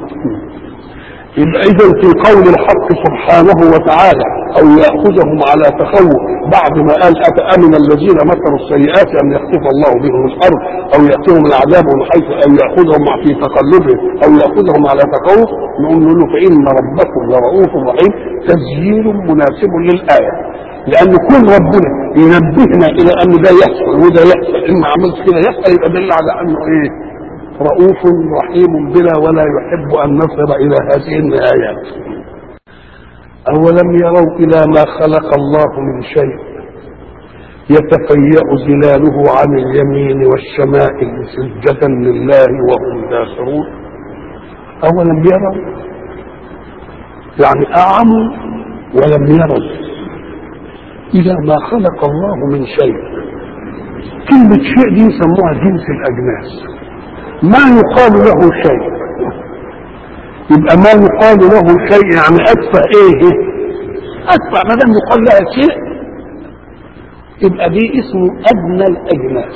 يبقى إذا في قول الحق سبحانه وتعالى أو يأخذهم على تخوف بعد ما قال أفأمن الذين مكروا السيئات أن يخسف الله بهم الأرض أو يأتيهم العذاب من حيث أو يأخذهم في تقلبهم أو يأخذهم على تخوف، نقول له فإن ربكم لرؤوف رحيم تسجيل مناسب للآية. لان كل ربنا ينبهنا الى ان ده يحصل وده يحصل، ان عملت كده يحصل يبقى دل على انه ايه؟ رؤوف رحيم بنا ولا يحب ان نصل الى هذه النهايات. اولم يروا الى ما خلق الله من شيء يتفيأ ظلاله عن اليمين والشمائل سجدا لله وهم داخرون. اولم يروا يعني اعموا ولم يروا الى ما خلق الله من شيء. كلمة شيء دي يسموها جنس الاجناس، ما يقال له شيء، يبقى ما يقال له شيء يعني ادفع ايه؟ ادفع ما دام يقال لها شيء يبقى دي اسمه ادنى الاجناس.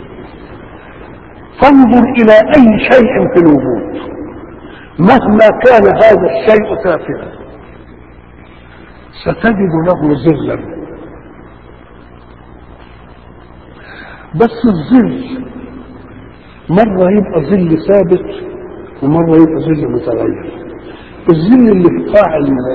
فانظر الى اي شيء في الوجود مهما كان هذا الشيء تافها ستجد له ظلا، بس الظل مرة يبقى ظل ثابت ومرة يبقى ظل متغير. الظل اللي في قاع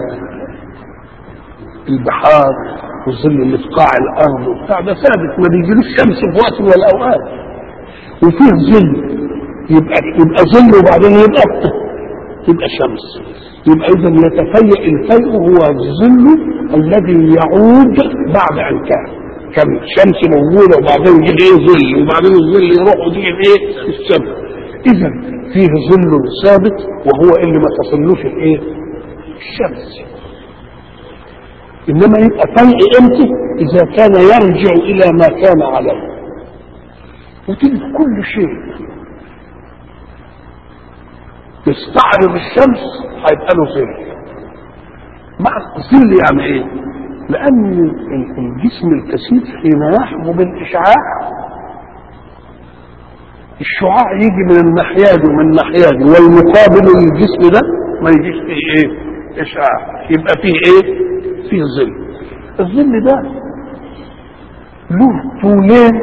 البحار والظل اللي في قاع الارض وبتاع ده ثابت ما بيجيلوش شمس في وقت من الاوقات، وفيه ظل يبقى ظل وبعدين يبقى شمس. يبقى اذا يتفيأ الفيء هو الظل الذي يعود بعد ان كان شمس موجوده وبعدين يجي ايه؟ ظل، وبعدين الظل يروح وتيجي ايه؟ الشمس. اذا فيه ظل ثابت وهو اللي ما تصلوش الايه؟ الشمس. انما يبقى فيء امتى؟ اذا كان يرجع الى ما كان عليه. وتجد كل شيء يستعرض الشمس هيبقى له ظل. مع الظل يعني ايه؟ لان الجسم الكثيف حين يحمو بالاشعاع الشعاع يجي من الناحيه دي ومن الناحيه دي، والمقابل للجسم ده ما يجيش فيه ايه؟ اشعاع، يبقى فيه ايه؟ فيه ظل. الظل ده له طولين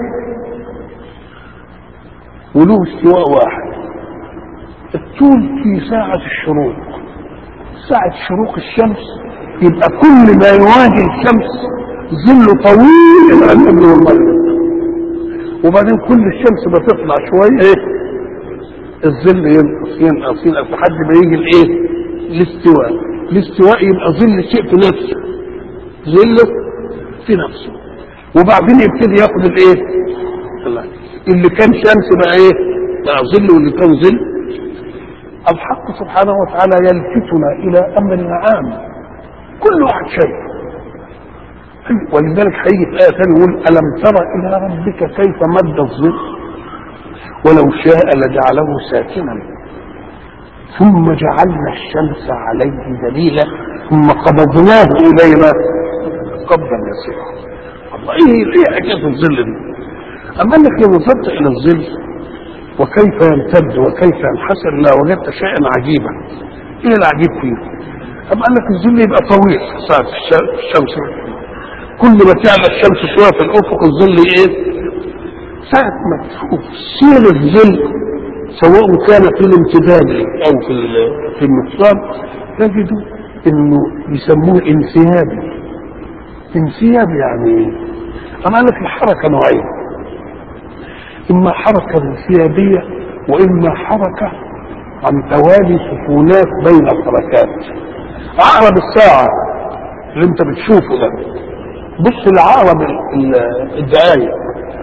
وله استواء واحد. الطول في ساعة الشروق، ساعة شروق الشمس يبقى كل ما يواجه الشمس ظل طويل عن القبل والمغرب، وبعدين كل الشمس بتطلع شوية ايه؟ الظل ينقص لحد ما يجي الايه؟ الاستواء يبقى ظل شيء في نفسه، ظل في نفسه، وبعدين يبتدي ياخد الايه؟ اللي كان شمس بقى ايه؟ بقى ظل، واللي كان ظل. الحق سبحانه وتعالى يلفتنا الى امر عام كل واحد شيء. ولذلك هيجي في ايه ثانيه يقول الم تر الى ربك كيف مد الظل ولو شاء لجعله ساكنا ثم جعلنا الشمس عليه دليلا ثم قبضناه الينا قبضا يسيرا. الله ايه حكايه الظل دي؟ اما انك لو نظرت الى الظل وكيف يمتد وكيف ينحسر لا وجدت شيئا عجيبا. ايه العجيب فيه؟ اما انك الظل يبقى طويل ساعة الشمس، كل ما تعلى الشمس شويه في الافق الظل ايه؟ ساعة ما تشوف سير الظل سواء كان في الامتداد او في النقصان تجد انه يسموه انسيابي. انسيابي يعني ايه؟ اما لك الحركه نوعين، اما حركه انسيابيه واما حركه عن توالي سكونات بين الحركات. عقرب الساعه اللي انت بتشوفه ده، بص لعقرب الدقايق.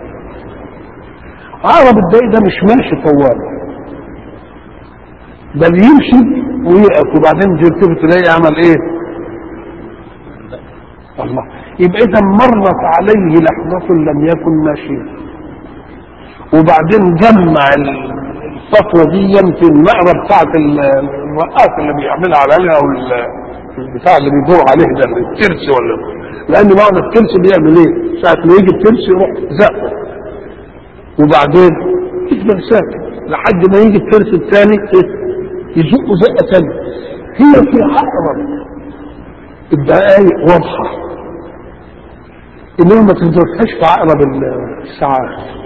عقرب الدقايق ده مش ماشي طوال، بل يمشي ويقف وبعدين تلتفت تلاقي عمل ايه؟ الله. يبقى اذا مرت عليه لحظه لم يكن ماشيا، وبعدين جمع الفتره دي في المقرب بتاعت الرقاص اللي بيعملها عليها او البتاع اللي بيدور عليه ده الترس، ولا لان بعض الترس بيعمل ايه؟ ساعه ما يجي الترس يروح زقه وبعدين يفضل ساكت لحد ما يجي الترس الثاني يزقه زقه ثانيه. هي في عقرب الدقائق واضحه، انما ما تقدرش في عقرب الساعات.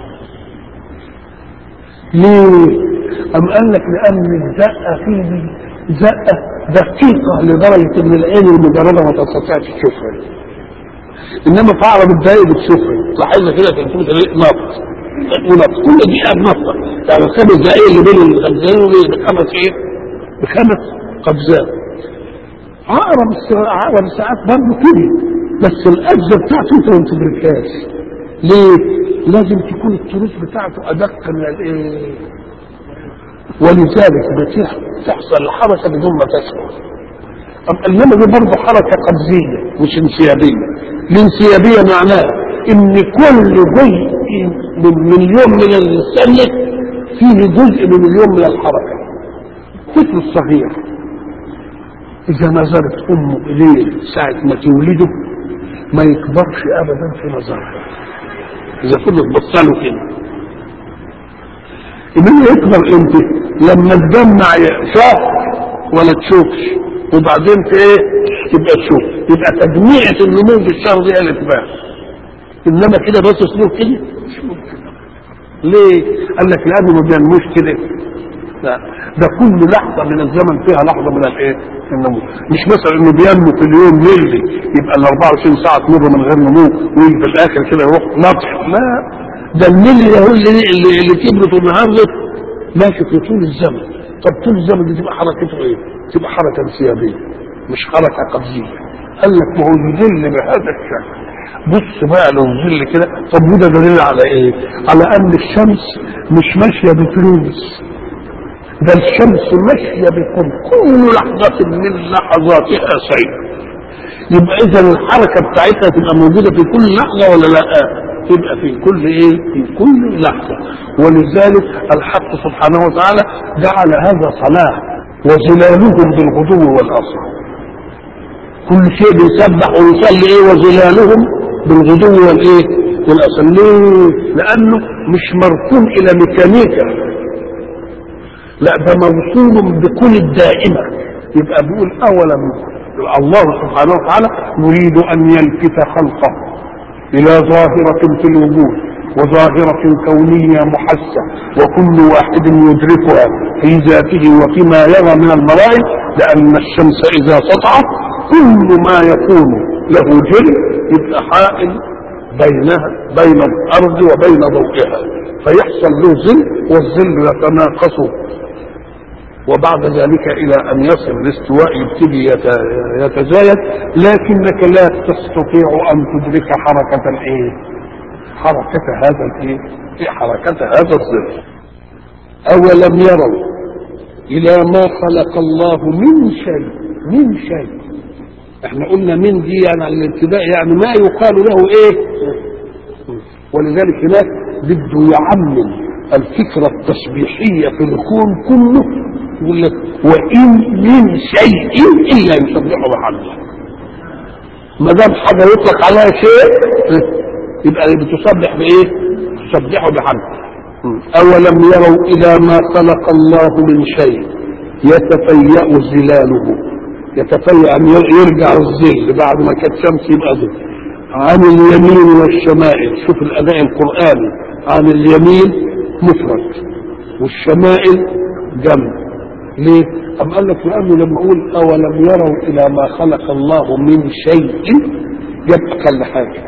ليه؟ أم قال لك لأن الزقة فيه زقة دقيقة لدرجة إن العين المجردة ما تستطيع تشوفها. انما في عقرب الدقايق بتشوفها تلاحظها كده في الكمبيوتر نط ونط كل دقيقه بنطه، يعني الخمس دقايق اللي بين الخمسين بخمس ايه؟ بخمس قفزات. عقرب الساعات برضه كده، بس القفزه بتاعته انت ما تدركهاش. ليه؟ لازم تكون التروس بتاعته ادق من الايه؟ ولذلك بتحصل الحركه بدون ما تشعر. انما دي برضه حركه قفزيه مش انسيابيه. الانسيابيه معناها ان كل جزء من اليوم من الثانيه فيه جزء من اليوم من الحركه. الطفل الصغير اذا نظرت امه اليه ساعه ما تولده ما يكبرش ابدا في نظرها، اذا كنت تبصله كده. انما يكبر امتى؟ لما تجمع شهر ولا تشوفش، وبعدين ايه؟ تبقى تشوف. يبقى تجميعة النمو في الشهر دي الاتباع. انما كده بس اسلوب كده مش ممكن. ليه؟ قال لك لانه ما بينموش كده. لا، ده كل لحظه من الزمن فيها لحظه من الايه؟ النمو. مش مثلا انه بينمو في اليوم ملي يبقى ال 24 ساعه تمر من غير نمو ويجي في الاخر كده يروح نطح. لا، ده الملي ده هو اللي كبرت النهارده ماشي في طول الزمن. طب طول الزمن دي تبقى حركته ايه؟ تبقى حركه انسيابيه مش حركه قفزيه. قال لك ما هو الظل بهذا الشكل. بص بقى لو الظل كده، طب وده دليل على ايه؟ على ان الشمس مش ماشيه بفلوس، ده الشمس ماشيه بكل لحظه من لحظاتها سير. يبقى اذا الحركه بتاعتها تبقى موجوده في كل لحظه ولا لا؟ تبقى في كل ايه؟ في كل لحظه. ولذلك الحق سبحانه وتعالى جعل هذا صلاح وظلالهم بالغدو والاصل. كل شيء بيسبح ويصلي ايه؟ وظلالهم بالغدو والايه؟ والاصل. ليه؟ لانه مش مركون الى ميكانيكا، لا ده موصول بكل الدائمه. يبقى بيقول اولا الله سبحانه وتعالى يريد ان يلفت خلقه الى ظاهره في الوجود، وظاهره كونيه محسه، وكل واحد يدركها في ذاته وفيما يرى من المرائي. لان الشمس اذا سطعت كل ما يكون له جل يبقى حائل بين الارض وبين ضوئها، فيحصل له ظل، والظل يتناقص وبعد ذلك الى ان يصل الاستواء يبتدي يتزايد. لكنك لا تستطيع ان تدرك حركه الايه؟ حركه هذا الايه؟ حركه هذا الظل. اولم يروا الى ما خلق الله من شيء. احنا قلنا من دي يعني على الابتداء، يعني ما يقال له ايه. ولذلك هناك بده يعمم الفكره التسبيحيه في الكون كله. يقول لك وان من شيء الا يسبحه بحمده. ما دام حاجه يطلق عليها شيء يبقى بتسبح بايه؟ تسبحه بحمده. اولم يروا الى ما خلق الله من شيء يتفيأ ظلاله. يتفيأ ان يرجع الظل بعد ما كانت شمس يبقى ظل عن اليمين والشمائل. شوف الاداء القراني، عن اليمين مفرد والشمائل جمع. ليه؟ أم قال لك لأنه لما أقول أولم يروا إلى ما خلق الله من شيء يبقى أقل حاجة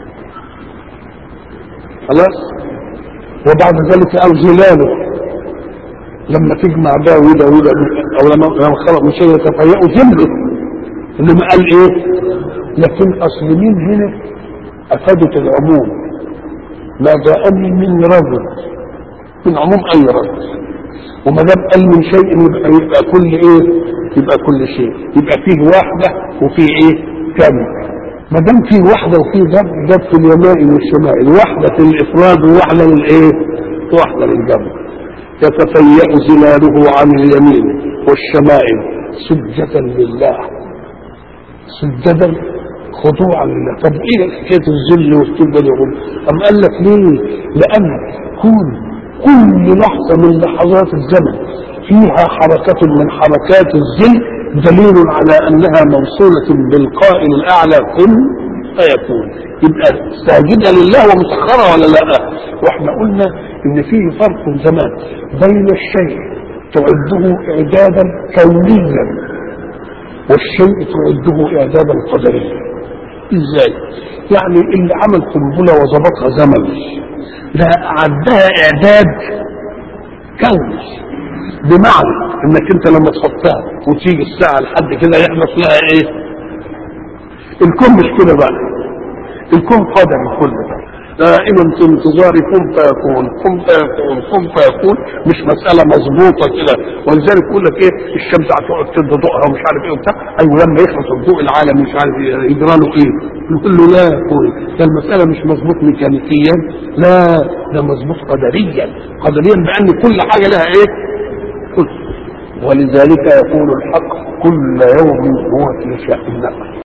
خلاص. وبعد ذلك قال ظلاله لما تجمع ده وده وده، أو لما خلق من شيء يتفيأ ظله. إنما قال إيه؟ لكن أصل مين هنا أفادت العموم. ما جاءني من رجل، من عموم أي رجل. وما دام قال من شيء يبقى كل ايه؟ يبقى كل شيء. يبقى فيه واحده وفيه ايه؟ كامل. ما دام فيه واحده وفيه جاب في اليمين والشمائل، واحده في الافراد وواحده للايه؟ واحده للجمع. يتفيأ ظلاله عن اليمين والشمائل سجدا لله، سجدا خضوعا لله. طب ايه حكايه الذل والسجود ده؟ أم قال لك ليه؟ لان كل لحظة من لحظات الزمن فيها حركة من حركات الذل دليل على أنها موصولة بالقائل الأعلى كن فيكون. يبقى ساجدة لله ومسخرة ولا لا؟ واحنا قلنا إن فيه فرق زمان بين الشيء تعده إعدادا كونيا والشيء تعده إعدادا قدريا. إزاي؟ يعني اللي عمل قنبله وظبطها زمني ده عدها اعداد كوني، بمعنى انك انت لما تحطها وتيجي الساعه لحد كده يحدث لها ايه؟ الكون مش كده بقى، الكون قدري كله ده دائما في انتظار كن فيكون كن فيكون كن فيكون، مش مساله مظبوطه كده. ولذلك يقول لك ايه؟ الشمس هتقعد تدي ضوءها ومش عارف ايه وبتاع، ايوه لما يخلص الضوء العالم مش عارف يجرى له ايه؟ يقول له لا ده المساله مش مظبوط ميكانيكيا، لا ده مظبوط قدريا، قدريا بان كل حاجه لها ايه؟ كل. ولذلك يقول الحق كل يوم هو في شأن.